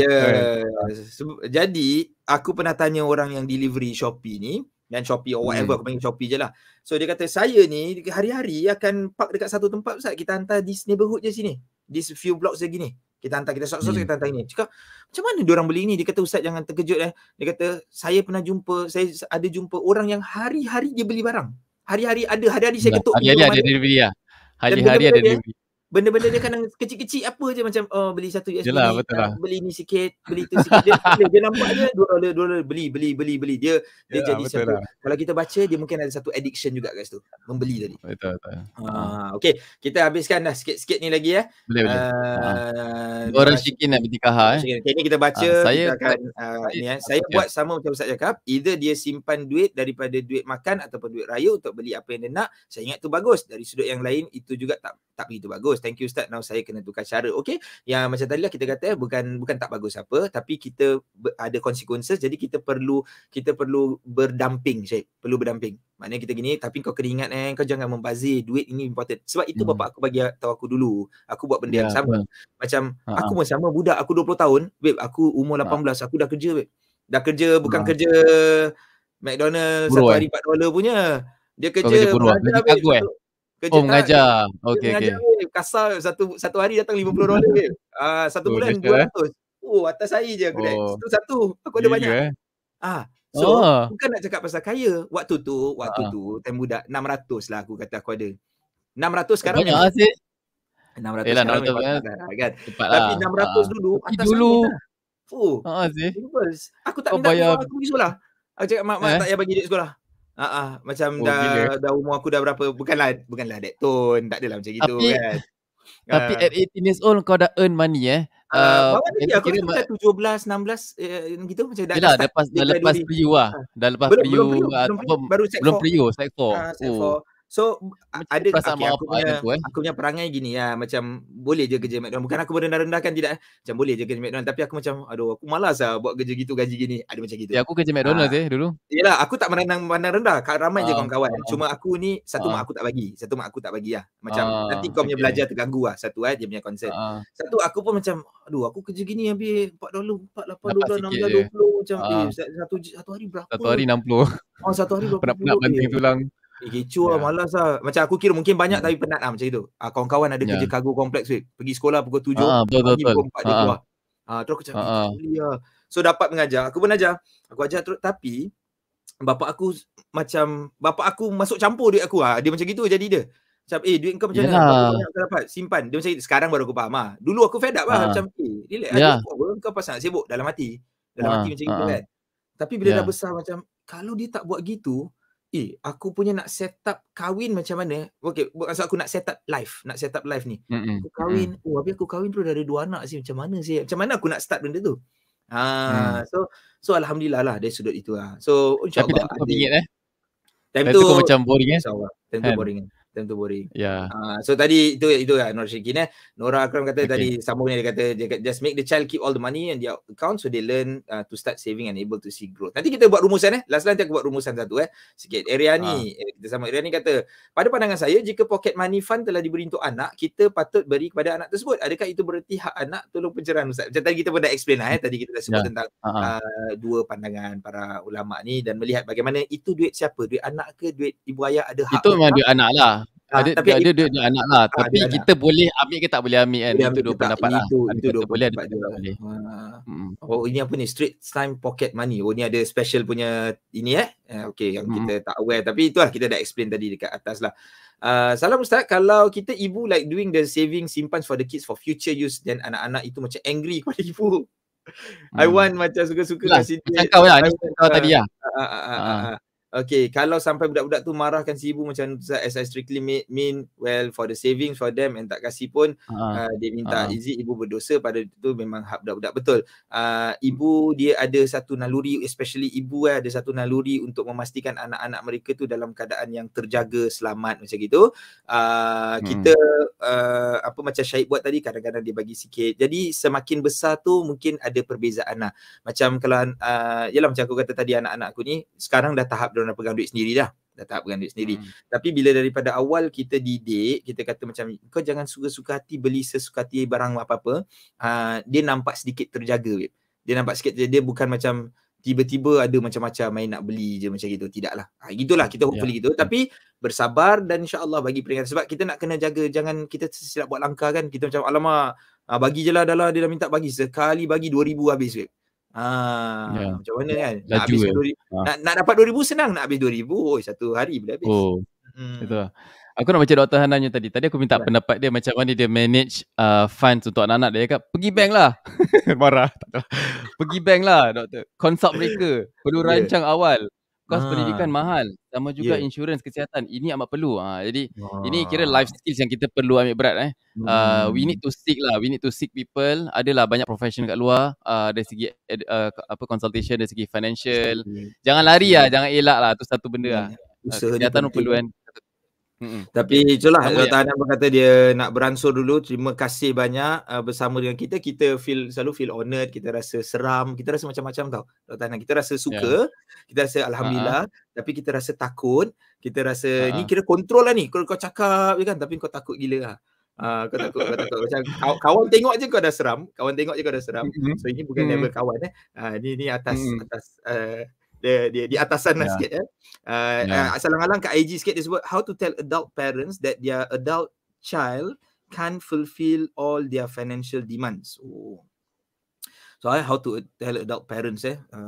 Speaker 2: Jadi aku pernah tanya orang yang delivery Shopee ni, dan Shopee or whatever, aku panggil Shopee je lah. So dia kata, saya ni hari-hari akan park dekat satu tempat, Ustaz, kita hantar this neighborhood je sini, this few blocks je gini. Kita hantar, kita kita hantar ini. Cakap, macam mana diorang beli ni? Dia kata, Ustaz jangan terkejut Dia kata, saya ada jumpa orang yang hari-hari dia beli barang. Hari-hari saya ketuk.
Speaker 1: Hari-hari ada delivery lah. Hari-hari ada delivery.
Speaker 2: Benda-benda dia kadang kecil-kecil apa je, macam beli satu USB, beli ni sikit, beli tu sikit. Dia nampak je $2, beli. Dia jadi satu. Kalau kita baca, dia mungkin ada satu addiction juga guys tu, membeli tadi.
Speaker 1: Betul.
Speaker 2: Okay, kita habiskan dah sikit-sikit ni lagi
Speaker 1: Boleh. Orang Syikin nak bertikah.
Speaker 2: Okay, ni kita baca. Saya buat sama macam Ustaz cakap. Either dia simpan duit daripada duit makan ataupun duit raya untuk beli apa yang dia nak. Saya ingat tu bagus. Dari sudut yang lain, itu juga tak begitu bagus. Thank you Ustaz. Now saya kena tukar cara. Okay. Yang macam tadi lah kita kata bukan tak bagus apa, tapi kita ada consequences. Jadi kita perlu berdamping, Syed. Perlu berdamping. Maknanya kita gini, tapi kau kena ingat kau jangan membazir. Duit ini important. Sebab itu bapak aku bagi tahu aku dulu. Aku buat benda yang sama. Macam aku pun sama, budak aku 20 tahun, babe, aku umur 18, aku dah kerja, babe. Dah kerja bukan kerja McDonald's satu hari $4 punya. Dia kerja mengajar, babe.
Speaker 1: Mengajar. Okay.
Speaker 2: Kasar satu hari datang $50, babe. Satu bulan $200. Atas saya je aku dah. Itu satu. Aku ada banyak. So bukan nak cakap pasal kaya. Waktu tu time budak 600 lah aku kata aku ada. 600 sekarang
Speaker 1: banyak sih.
Speaker 2: 600 sekarang kan. Tapi 600 dulu atas aku tak minta bayar. Aku pergi sekolah. Aku cakap mak tak payah bagi duit sekolah. Macam dah umur aku dah berapa, bukanlah that tone, tak adalah macam gitu kan.
Speaker 1: Tapi at 18 years old kau dah earn money
Speaker 2: bawah lagi aku kira macam 17, 16 gitu macam
Speaker 1: dah lepas PU lah. Dah lepas PU
Speaker 2: baru
Speaker 1: belum PU, Sec 4.
Speaker 2: So ada aku punya perangai gini macam boleh je kerja McDonald. Bukan aku merendah-rendahkan, tidak. Macam boleh je kerja McDonald, tapi aku macam aku malas buat kerja gitu, gaji gini. Ada macam gitu.
Speaker 1: Aku kerja McDonald dulu.
Speaker 2: Yalah, aku tak pandang rendah. Ramai je kawan-kawan. Cuma aku ni satu mak aku tak bagi lah. Macam nanti kau punya belajar terganggu lah. Satu dia punya konsep. Satu aku pun macam aku kerja gini habis $4, $4, $8, $6, $20 macam satu hari berapa?
Speaker 1: Satu hari 60.
Speaker 2: Satu hari berapa?
Speaker 1: Penat banting tulang.
Speaker 2: Kecoh lah, malas lah. Macam aku kira mungkin banyak tapi penat lah macam itu. Kawan-kawan ada kerja kargo kompleks, pergi sekolah pukul 7, pagi pukul 4 dia keluar. Terus aku cakap, so dapat mengajar. Aku pun ajar. Aku ajar terus, tapi bapak aku masuk campur duit aku. Dia macam gitu jadi dia. Macam, duit kau macam mana? Banyak kau dapat, simpan. Dia macam itu. Sekarang baru aku faham. Dulu aku fed up lah. Macam, relax. Kau pasal nak sibuk dalam hati. Dalam hati macam gitu kan. Tapi bila dah besar macam, kalau dia tak buat gitu, aku punya nak set up kahwin macam mana? Okay, maksud aku nak set up life ni. Aku kahwin, habis aku kahwin tu dah ada 2 anak sih. Macam mana sih? Macam mana aku nak start benda tu? So alhamdulillah lah dari sudut itu lah. So insya-Allah.
Speaker 1: Tapi tak kau ingat time tu kau macam boring
Speaker 2: InsyaAllah. Time tu boring. time tu boring.
Speaker 1: Yeah.
Speaker 2: So tadi itu lah Nora Syikin Nora Akram kata tadi sambung ni, dia kata just make the child keep all the money in their account so they learn to start saving and able to see growth. Nanti kita buat rumusan last nanti aku buat rumusan satu sikit. Ariani kita sama Ariani kata, pada pandangan saya jika pocket money fund telah diberi untuk anak, kita patut beri kepada anak tersebut. Adakah itu bererti hak anak tolong pencerahan Ustaz? Macam tadi kita pun dah explain lah tadi kita dah sebut tentang dua pandangan para ulama ni dan melihat bagaimana itu duit siapa, duit anak ke duit ibu ayah, ada hak.
Speaker 1: Itu memang duit anak lah. Dia duit anak lah. Tapi kita boleh ambil ke tak boleh ambil kan? Itu dua pendapat lah. Itu dua
Speaker 2: boleh, ada tak boleh. Oh ini apa ni, straight time pocket money. Oh ni ada special punya ini okay, yang kita tak aware, tapi itulah kita dah explain tadi dekat atas lah. Salam Ustaz, kalau kita ibu like doing the saving simpan for the kids for future use, then anak-anak itu macam angry kepada ibu. I want macam suka-suka kasi
Speaker 1: dia. Macam kau lah, ni kau tadi lah.
Speaker 2: Okay, kalau sampai budak-budak tu marahkan si ibu macam as I strictly mean well for the savings for them and tak kasih pun dia minta izin, ibu berdosa, pada itu memang hak budak-budak. Betul. Ibu dia ada satu naluri, especially ibu ada satu naluri untuk memastikan anak-anak mereka tu dalam keadaan yang terjaga, selamat macam gitu. Kita apa macam Syahid buat tadi, kadang-kadang dia bagi sikit. Jadi semakin besar tu mungkin ada perbezaan lah. Macam kalau yalah macam aku kata tadi, anak-anak aku ni sekarang dah tahap nak pegang duit sendiri dah tahap pegang duit sendiri. Tapi bila daripada awal kita didik, kita kata macam kau jangan suka-suka hati beli sesuka hati barang apa-apa, dia nampak sedikit terjaga. Dia nampak sikit, dia bukan macam tiba-tiba ada macam-macam main nak beli je macam gitu. Tidaklah. Gitulah kita hopefully gitu. Tapi bersabar dan insya-Allah bagi peringatan, sebab kita nak kena jaga, jangan kita silap buat langkah kan. Kita macam alamak bagi je lah, dah lah dia dah minta bagi, sekali bagi 2,000 habis weh. Macam mana kan? Nak habis 2,000, nak dapat 2,000 senang, nak habis 2,000 satu hari boleh habis.
Speaker 1: Betul. Aku nak baca Dr. Hananya tadi. Tadi aku minta pendapat dia macam mana dia manage funds untuk anak-anak. Dia cakap pergi bank lah. Marah. Pergi bank lah doktor. Consult mereka. Perlu rancang awal. Kos pendidikan mahal. Sama juga insurans kesihatan. Ini amat perlu. Jadi ini kira life skills yang kita perlu ambil berat. We need to seek lah. We need to seek people. Adalah banyak professional kat luar. Dari segi consultation, dari segi financial. Jangan lari lah. Jangan elak lah. Itu satu benda lah. Kesihatan perlu kan.
Speaker 2: Tapi itulah Dr. Hanan berkata dia nak beransur dulu. Terima kasih banyak bersama dengan kita. Kita selalu feel honoured. Kita rasa seram. Kita rasa macam-macam tau Dr. Hanan. Kita rasa suka. Kita rasa alhamdulillah. Tapi kita rasa takut. Kita rasa ni kira kontrol lah ni. Kalau kau cakap je kan, tapi kau takut gila lah. Kau takut macam kawan tengok je kau dah seram. So ini bukan level kawan ni atas dia di atasan lah sikit salang-alang kat IG sikit dia sebut how to tell adult parents that their adult child can't fulfill all their financial demands. So how to tell adult parents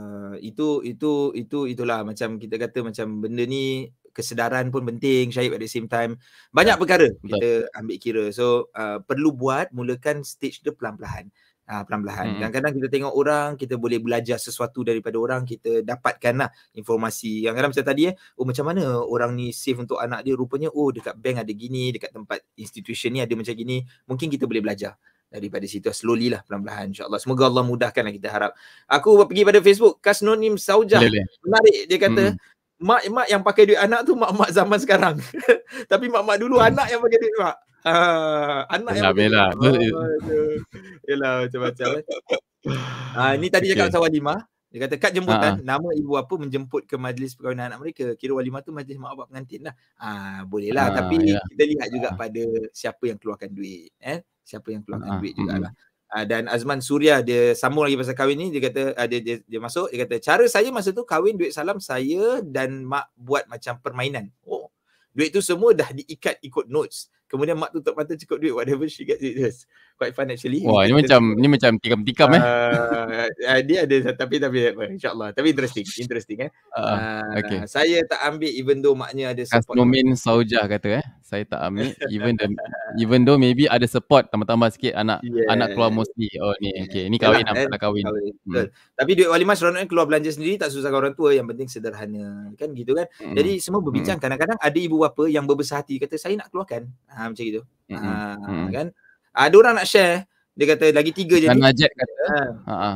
Speaker 2: itulah macam kita kata macam benda ni kesedaran pun penting Syahid, at the same time banyak perkara kita ambil kira. So perlu mulakan stage dia pelan-pelan. Kadang-kadang kita tengok orang, kita boleh belajar sesuatu daripada orang, kita dapatkan lah informasi. Kadang-kadang macam tadi macam mana orang ni save untuk anak dia, rupanya dekat bank ada gini, dekat tempat institution ni ada macam gini. Mungkin kita boleh belajar daripada situ slowly lah, pelan-pelan, insyaAllah. Semoga Allah mudahkan lah, kita harap. Aku pergi pada Facebook, Kasnonim Saujah, menarik, dia kata mak yang pakai duit anak tu mak-mak zaman sekarang. Tapi mak-mak dulu anak yang pakai duit mak. Anak yang
Speaker 1: bela.
Speaker 2: Yalah macam-macam. Ni tadi cakap pasal walimah. Dia kata kad jemputan, nama ibu bapa menjemput ke majlis perkahwinan anak mereka. Kira walimah tu majlis mak bapak pengantin lah. Boleh lah, tapi kita lihat juga pada siapa yang keluarkan duit. Siapa yang keluarkan duit jugalah. Dan Azman Suria dia sambung lagi pasal kahwin ni. Dia kata dia masuk, dia kata cara saya masa tu kahwin duit salam saya dan mak buat macam permainan. Duit tu semua dah diikat ikut notes. Kemudian mak tutup mata cukup duit, whatever she gets it is. Quite fun actually.
Speaker 1: Wah, ini macam tikam-tikam
Speaker 2: dia ada tapi insya-Allah. Tapi interesting okay. Saya tak ambil even though maknya ada support.
Speaker 1: Kasnomin Saujah kata saya tak ambil even though maybe ada support tambah-tambah sikit anak keluar mostly. Ni okey, ni kahwin nak kahwin.
Speaker 2: Tapi duit walimah seronoknya keluar belanja sendiri, tak susahkan orang tua, yang penting sederhana. Kan gitu kan. Jadi semua berbincang. Kadang-kadang ada ibu bapa yang berbesar hati kata saya nak keluarkan. Macam gitu. Kan? Ada orang nak share, dia kata lagi 3 je ni.
Speaker 1: Najat kata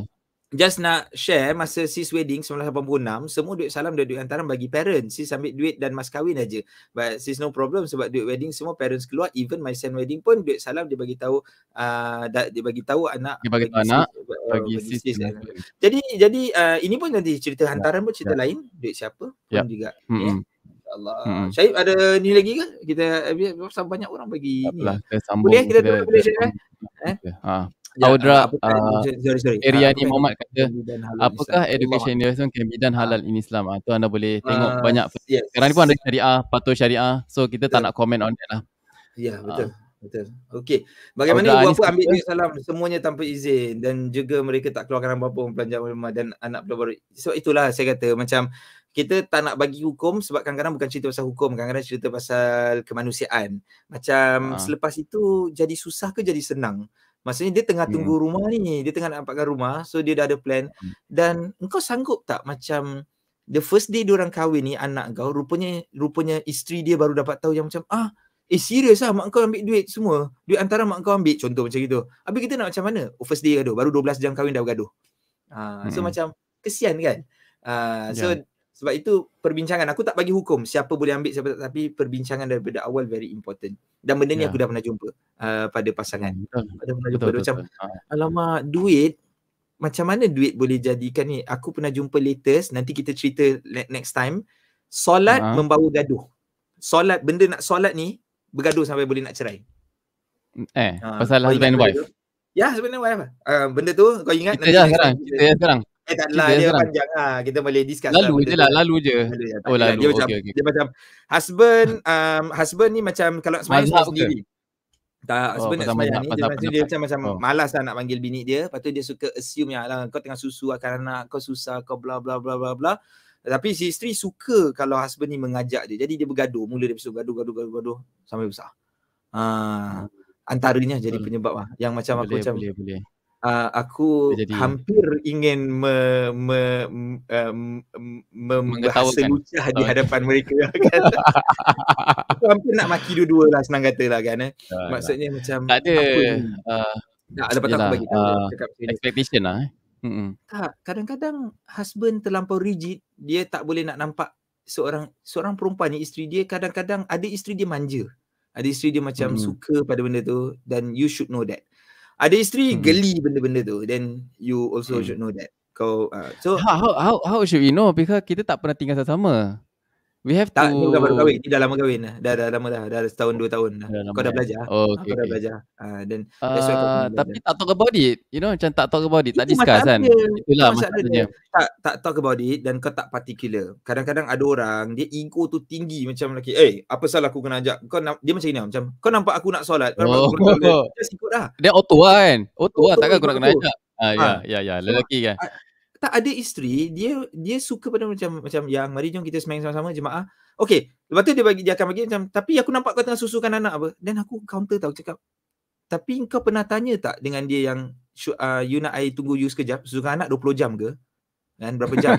Speaker 2: just nak share masa sis wedding 1986, semua duit salam dan duit hantaran bagi parents. Sis ambil duit dan mas kahwin aja. But sis no problem sebab duit wedding semua parents keluar. Even my son wedding pun duit salam dia bagi tahu dia bagi tahu anak,
Speaker 1: dia bagi tahu anak,
Speaker 2: bagi sis. Jadi ini pun nanti cerita hantaran pun cerita lain, duit siapa pun juga. Allah. Syahib ada ni lagi ke? Kita banyak orang bagi ni. Boleh kita tengok boleh share
Speaker 1: Audra Eriani Muhammad kata, apakah education investment can be done halal in Islam? Tu anda boleh tengok banyak. Sekarang ni pun ada syariah, patuh syariah. So kita tak nak comment on that lah.
Speaker 2: Ya, betul. Okey. Bagaimana ibu bapa ambil duit salam semuanya tanpa izin dan juga mereka tak keluarkan apa-apa belanja rumah dan anak baru. So itulah saya kata macam kita tak nak bagi hukum sebab kadang-kadang bukan cerita pasal hukum, kadang-kadang cerita pasal kemanusiaan. Macam selepas itu jadi susah ke jadi senang? Maksudnya dia tengah tunggu rumah ni, dia tengah nak dapatkan rumah, so dia dah ada plan. Dan engkau sanggup tak macam the first day diorang kahwin ni anak kau, rupanya isteri dia baru dapat tahu yang macam serius lah mak kau ambil duit semua, duit antara mak kau ambil, contoh macam gitu. Habis kita nak macam mana? First day gaduh, baru 12 jam kahwin dah bergaduh. So macam kesian kan? So sebab itu perbincangan, aku tak bagi hukum siapa boleh ambil siapa tak, tapi perbincangan daripada awal very important. Dan benda ni aku dah pernah jumpa pada pasangan. Betul. Macam alamak duit, macam mana duit boleh jadikan ni? Aku pernah jumpa latest, nanti kita cerita next time. Solat membawa gaduh. Solat, benda nak solat ni bergaduh sampai boleh nak cerai.
Speaker 1: Pasal husband and wife.
Speaker 2: Ya, husband and wife. Benda tu kau ingat
Speaker 1: kita nanti sekarang.
Speaker 2: Taklah dia panjang kita boleh discuss
Speaker 1: lalu je. Lalu.
Speaker 2: Dia macam husband ni macam kalau sembahyang sendiri. Tak, husband nak sembahyang ni dia macam malas lah nak panggil bini dia. Lepas tu dia suka assume yang kau tengah susu akan anak, kau susah, kau bla bla bla bla bla. Tapi si isteri suka kalau husband ni mengajak dia. Jadi dia bergaduh. Mula dia gaduh sampai besar. Antaranya jadi penyebab lah. Yang macam aku macam boleh. Aku hampir ingin membahasa lucah di hadapan mereka kan. Aku hampir nak maki dua-dua lah, senang kata lah kan. Maksudnya macam
Speaker 1: tak ada
Speaker 2: dapat aku bagi tahu
Speaker 1: expectation lah.
Speaker 2: Tak, kadang-kadang husband terlampau rigid, dia tak boleh nak nampak seorang perempuan ni, isteri dia kadang-kadang ada isteri dia manja. Ada isteri dia macam suka pada benda tu, dan you should know that. Ada isteri geli benda-benda tu, then you also should know that. Kau so
Speaker 1: how should we know? Because kita tak pernah tinggal sama-sama. We have
Speaker 2: tak,
Speaker 1: to.
Speaker 2: Ni bukan baru kahwin, ni dah lama kahwin dah. Dah lama dah setahun 2 tahun dah. Kau dah belajar. Kau dah belajar. Dan
Speaker 1: tapi tak talk about it. You know, macam tak talk about it, tak discuss kan. Itulah masalahnya.
Speaker 2: Tak talk about it dan kau tak particular. Kadang-kadang ada orang dia ego tu tinggi macam lelaki. Apa salah aku kena ajak? Dia macam ni macam kau nampak aku nak solat, kau nampak aku nak solat. Just ikut dah.
Speaker 1: Dia auto kan. Auto lah, takkan aku nak kena ajak. Ya, lelaki kan.
Speaker 2: Tak ada isteri, dia suka pada macam yang mari jom kita sembahyang sama-sama jemaah. Okey, lepas tu dia akan bagi macam tapi aku nampak kau tengah susukan anak apa. Dan aku counter tau, cakap tapi kau pernah tanya tak dengan dia yang you nak I tunggu you sekejap, susukan anak 20 jam ke? Dan berapa jam?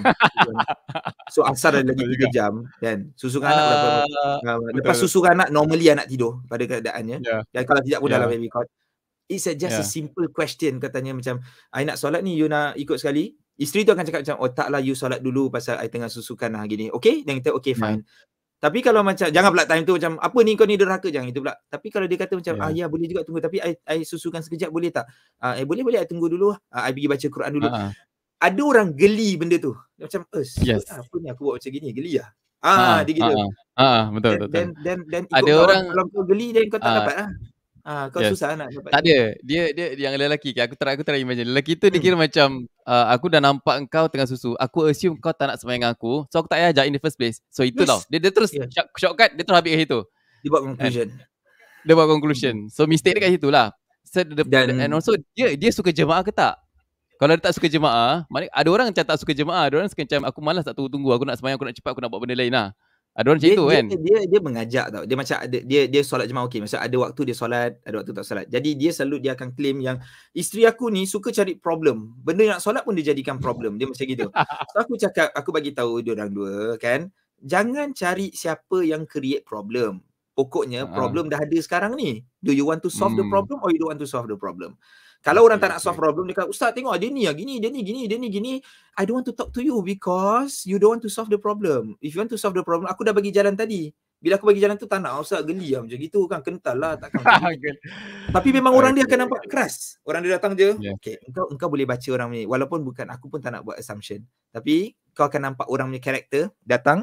Speaker 2: So asar ada lagi 3 jam kan. Susukan anak berapa? Lepas susukan anak normally anak tidur pada keadaannya. Dan kalau tidak pun dalam baby cot. It's just a simple question, katanya macam I nak solat ni, you nak ikut sekali? Isteri tu akan cakap macam taklah you solat dulu pasal I tengah susukan lah gini. Okay? Dan kita okay fine. Tapi kalau macam jangan pula time tu macam apa ni kau ni derhaka, jangan itu pula. Tapi kalau dia kata macam ya boleh juga tunggu tapi I susukan sekejap boleh tak? Boleh I tunggu dulu. I pergi baca Quran dulu. Ada orang geli benda tu. Macam apa ni aku buat macam gini, geli lah. Dia gitu.
Speaker 1: Betul.
Speaker 2: Dan
Speaker 1: ada orang
Speaker 2: kalau kau geli dan kau tak dapat lah. Kau susah nak dapat.
Speaker 1: Tak ada. Dia yang lelaki aku try imagine. Lelaki tu dia kira macam aku dah nampak engkau tengah susu. Aku assume kau tak nak sembahyang aku. So aku tak payah ajak in the first place. So itu tau. Dia terus shortcut, dia terus habis kat situ. Dia buat conclusion. So mistake dia kat situ lah. And also dia suka jemaah ke tak? Kalau dia tak suka jemaah, ada orang macam tak suka jemaah. Ada orang macam aku malas tak tunggu. Aku nak sembahyang, aku nak cepat, aku nak buat benda lain lah. Ada orang macam tu kan.
Speaker 2: Dia mengajak tau. Dia macam dia solat jemaah okey. Maksud ada waktu dia solat, ada waktu tak solat. Jadi dia akan claim yang isteri aku ni suka cari problem. Benda nak solat pun dia jadikan problem. Dia macam gitu. So aku bagi tahu dia orang dua kan, jangan cari siapa yang create problem. Pokoknya problem dah ada sekarang ni. Do you want to solve the problem or you don't want to solve the problem? Kalau orang tak nak solve problem, dia kata, Ustaz tengok dia ni gini, dia ni gini. I don't want to talk to you because you don't want to solve the problem. If you want to solve the problem, aku dah bagi jalan tadi. Bila aku bagi jalan tu tak nak, Ustaz geli lah macam gitu kan, kental lah takkan. Tapi memang orang dia akan nampak keras. Orang dia datang je, okay, engkau boleh baca orang ni, walaupun bukan, aku pun tak nak buat assumption. Tapi kau akan nampak orang punya karakter datang.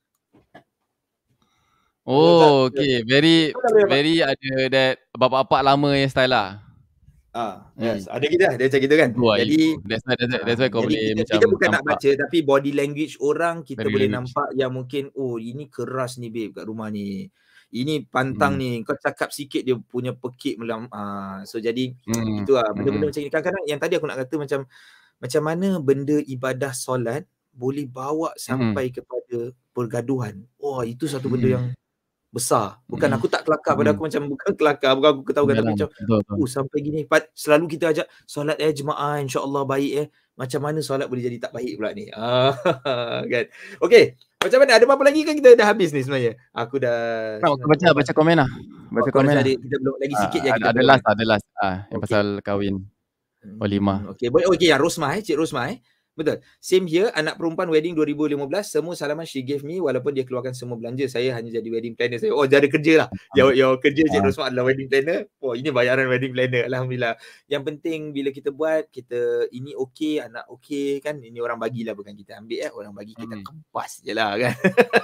Speaker 1: Oh, okay. Very ada that bapak-bapak lama yang style lah.
Speaker 2: Yes, ada kita dia macam gitu kan. Jadi
Speaker 1: that's why kau boleh macam
Speaker 2: kita bukan nak baca, tapi body language orang kita boleh nampak yang mungkin, oh ini keras ni babe kat rumah ni. Ini pantang ni, kau cakap sikit dia punya pekik melam. So jadi itu lah benda-benda macam ni. Kadang-kadang yang tadi aku nak kata macam mana benda ibadah solat boleh bawa sampai kepada pergaduhan. Wah, itu satu benda yang besar. Bukan aku tak kelakar pada aku, macam bukan kelakar, bukan aku ketahukan, tapi macam sampai gini. Selalu kita ajak solat jemaah, insya-Allah baik Macam mana solat boleh jadi tak baik pula ni? Kan. Okey. Macam mana? Ada apa lagi kan kita dah habis ni sebenarnya? Aku dah
Speaker 1: baca komen lah. Baca komen lah.
Speaker 2: Kita belum lagi sikit je kita.
Speaker 1: Ada last yang pasal kahwin. Walimah.
Speaker 2: Okey, yang Rosmah Cik Rosmah Betul. Same here, anak perempuan wedding 2015, semua salaman she gave me walaupun dia keluarkan semua belanja. Saya hanya jadi wedding planner saya. Oh, jadi kerja lah. Yang kerja Cik Rosmah adalah wedding planner. Oh, ini bayaran wedding planner. Alhamdulillah. Yang penting bila kita buat, kita ini okey, anak okey kan. Ini orang bagilah, bukan kita ambil orang bagi kita kempas je lah kan.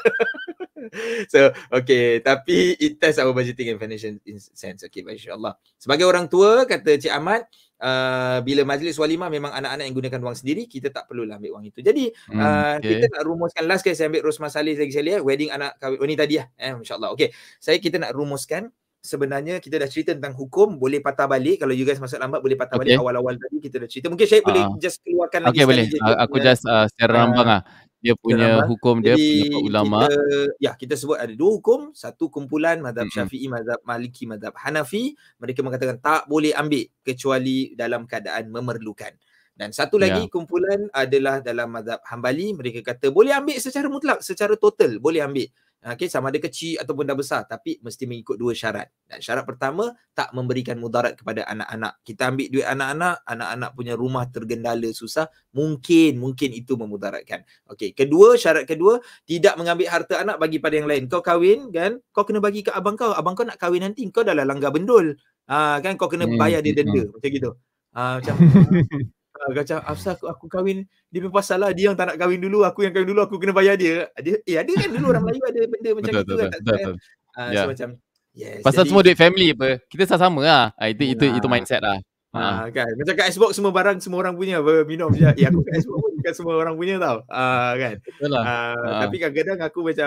Speaker 2: So, okay. Tapi it tests our budgeting and financial sense. Okay, insyaAllah. Sebagai orang tua, kata Cik Ahmad, bila majlis walimah memang anak-anak yang gunakan wang sendiri, kita tak perlulah ambil wang itu. Jadi kita nak rumuskan, last kali saya ambil Rosmah Salih lagi sekali wedding anak kahwin ni tadi insyaAllah. Okay, kita nak rumuskan. Sebenarnya kita dah cerita tentang hukum, boleh patah balik. Kalau you guys masuk lambat boleh patah balik. Awal-awal tadi kita dah cerita. Mungkin saya boleh just keluarkan lagi
Speaker 1: boleh. Aku just secara rambang dia punya hukum, dia punya ulama.
Speaker 2: Kita sebut ada dua hukum. Satu kumpulan mazhab Syafi'i, mazhab Maliki, mazhab Hanafi. Mereka mengatakan tak boleh ambil kecuali dalam keadaan memerlukan. Dan satu lagi kumpulan adalah dalam mazhab Hambali. Mereka kata boleh ambil secara mutlak, secara total boleh ambil. Okay, sama ada kecil ataupun dah besar, tapi mesti mengikut dua syarat. Dan syarat pertama, tak memberikan mudarat kepada anak-anak. Kita ambil duit anak-anak, anak-anak punya rumah tergendala susah, mungkin itu memudaratkan. Okay, syarat kedua, tidak mengambil harta anak bagi pada yang lain. Kau kahwin kan, kau kena bagi ke abang kau nak kahwin nanti, kau dah lah langgar bendul. Kan kau kena bayar dia denda, macam gitu. Macam kacau, aku kahwin dia punya pasal lah, dia yang tak nak kahwin dulu, aku yang kahwin dulu, aku kena bayar dia. Ada kan dulu orang Melayu ada benda macam itu kan. So macam
Speaker 1: pasal semua duit family apa, kita sama lah. Itu mindset lah.
Speaker 2: Kan macam kat Xbox semua barang semua orang punya, minum je. Aku kat Xbox pun bukan semua orang punya tau. Kan. Tapi kadang-kadang aku macam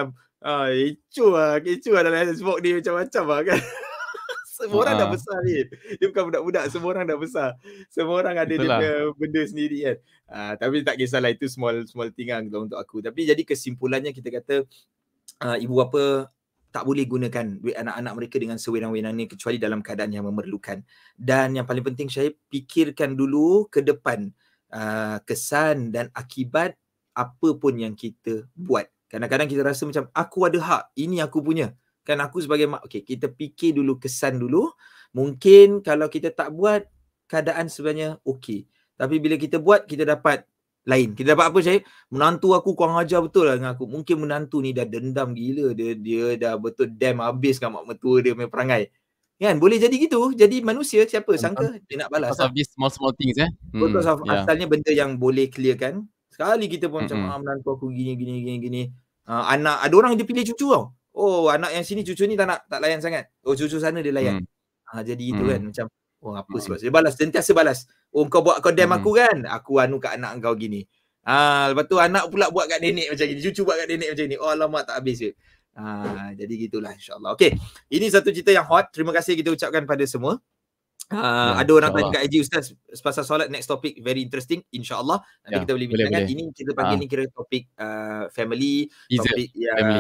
Speaker 2: kecoh lah dalam Xbox ni, macam-macam lah kan. Semua orang dah besar ni. Dia bukan budak-budak, semua orang dah besar. Semua orang ada dia punya benda sendiri kan. Tapi tak kisahlah, itu small thing untuk aku. Tapi jadi kesimpulannya kita kata ibu bapa tak boleh gunakan duit anak-anak mereka dengan sewenang-wenangnya kecuali dalam keadaan yang memerlukan. Dan yang paling penting saya fikirkan dulu ke depan kesan dan akibat apa pun yang kita buat. Kadang-kadang kita rasa macam aku ada hak, ini aku punya. Kan aku sebagai mak, kita fikir dulu kesan dulu. Mungkin kalau kita tak buat, keadaan sebenarnya okey. Tapi bila kita buat, kita dapat lain. Kita dapat apa, Syahid? Menantu aku kurang ajar betul lah dengan aku. Mungkin menantu ni dah dendam gila. Dia dah betul damn habis dengan mak mertua dia punya perangai. Kan? Boleh jadi gitu. Jadi manusia, siapa sangka dia nak balas.
Speaker 1: Because of these small things
Speaker 2: Because of asalnya benda yang boleh clearkan. Sekali kita pun macam menantu aku gini. Anak, ada orang dia pilih cucu tau. Oh, anak yang sini cucu ni tak layan sangat. Oh, cucu sana dia layan. Jadi itu kan macam apa sebab dia balas, sentiasa balas. Oh, kau buat kau damn aku kan? Aku kat anak kau gini. Lepas tu anak pula buat kat nenek macam gini, cucu buat kat nenek macam ni. Oh, alamak tak habis je. Jadi gitulah insya-Allah. Okey. Ini satu cerita yang hot. Terima kasih kita ucapkan pada semua. Ada orang tanya kat IG, Ustaz, pasal solat, next topic very interesting, insya-Allah nanti kita boleh bincangkan. Ini kita panggil ni kira topik family, topik yang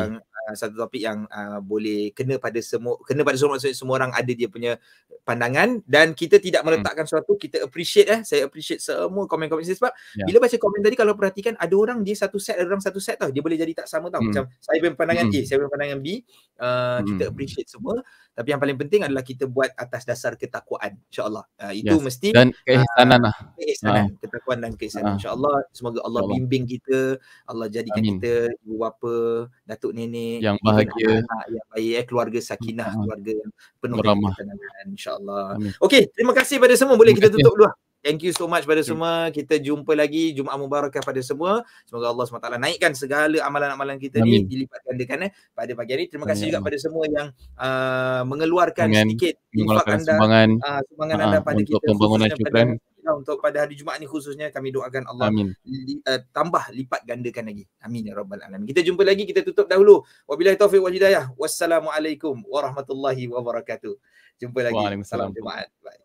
Speaker 2: satu topik yang boleh kena pada semua maksudnya semua orang ada dia punya pandangan, dan kita tidak meletakkan sesuatu, kita appreciate saya appreciate semua komen-komen sebab bila baca komen tadi kalau perhatikan ada orang dia satu set, ada orang satu set tau, dia boleh jadi tak sama tau. Macam saya punya pandangan A, saya punya pandangan B, kita appreciate semua, tapi yang paling penting adalah kita buat atas dasar ketakwaan, insya-Allah. Itu mesti
Speaker 1: dan keihsanan
Speaker 2: ketakwaan dan keihsanan. Insya-Allah semoga Allah bimbing kita, Allah jadikan kita ibu bapa, datuk nenek
Speaker 1: yang bahagia,
Speaker 2: yang baik, keluarga sakinah, keluarga yang penuh dengan ketenangan, insya-Allah. Okey, terima kasih pada semua. Boleh kita tutup dulu. Thank you so much pada semua. Kita jumpa lagi. Jumaat Mubarakah pada semua. Semoga Allah SWT naikkan segala amalan-amalan kita ni, dilipat gandakan pada pagi hari. Terima kasih juga pada semua yang mengeluarkan sedikit infak anda, sumbangan anda pada
Speaker 1: untuk
Speaker 2: kita,
Speaker 1: pembangunan Syukran.
Speaker 2: Untuk pada hari Jumaat ni khususnya, kami doakan Allah tambah lipat gandakan lagi. Amin ya rabbal alamin. Kita jumpa lagi, kita tutup dahulu. Wabillahi taufiq wal hidayah. Wassalamualaikum warahmatullahi wabarakatuh. Jumpa lagi. Salam Jumaat. Bye.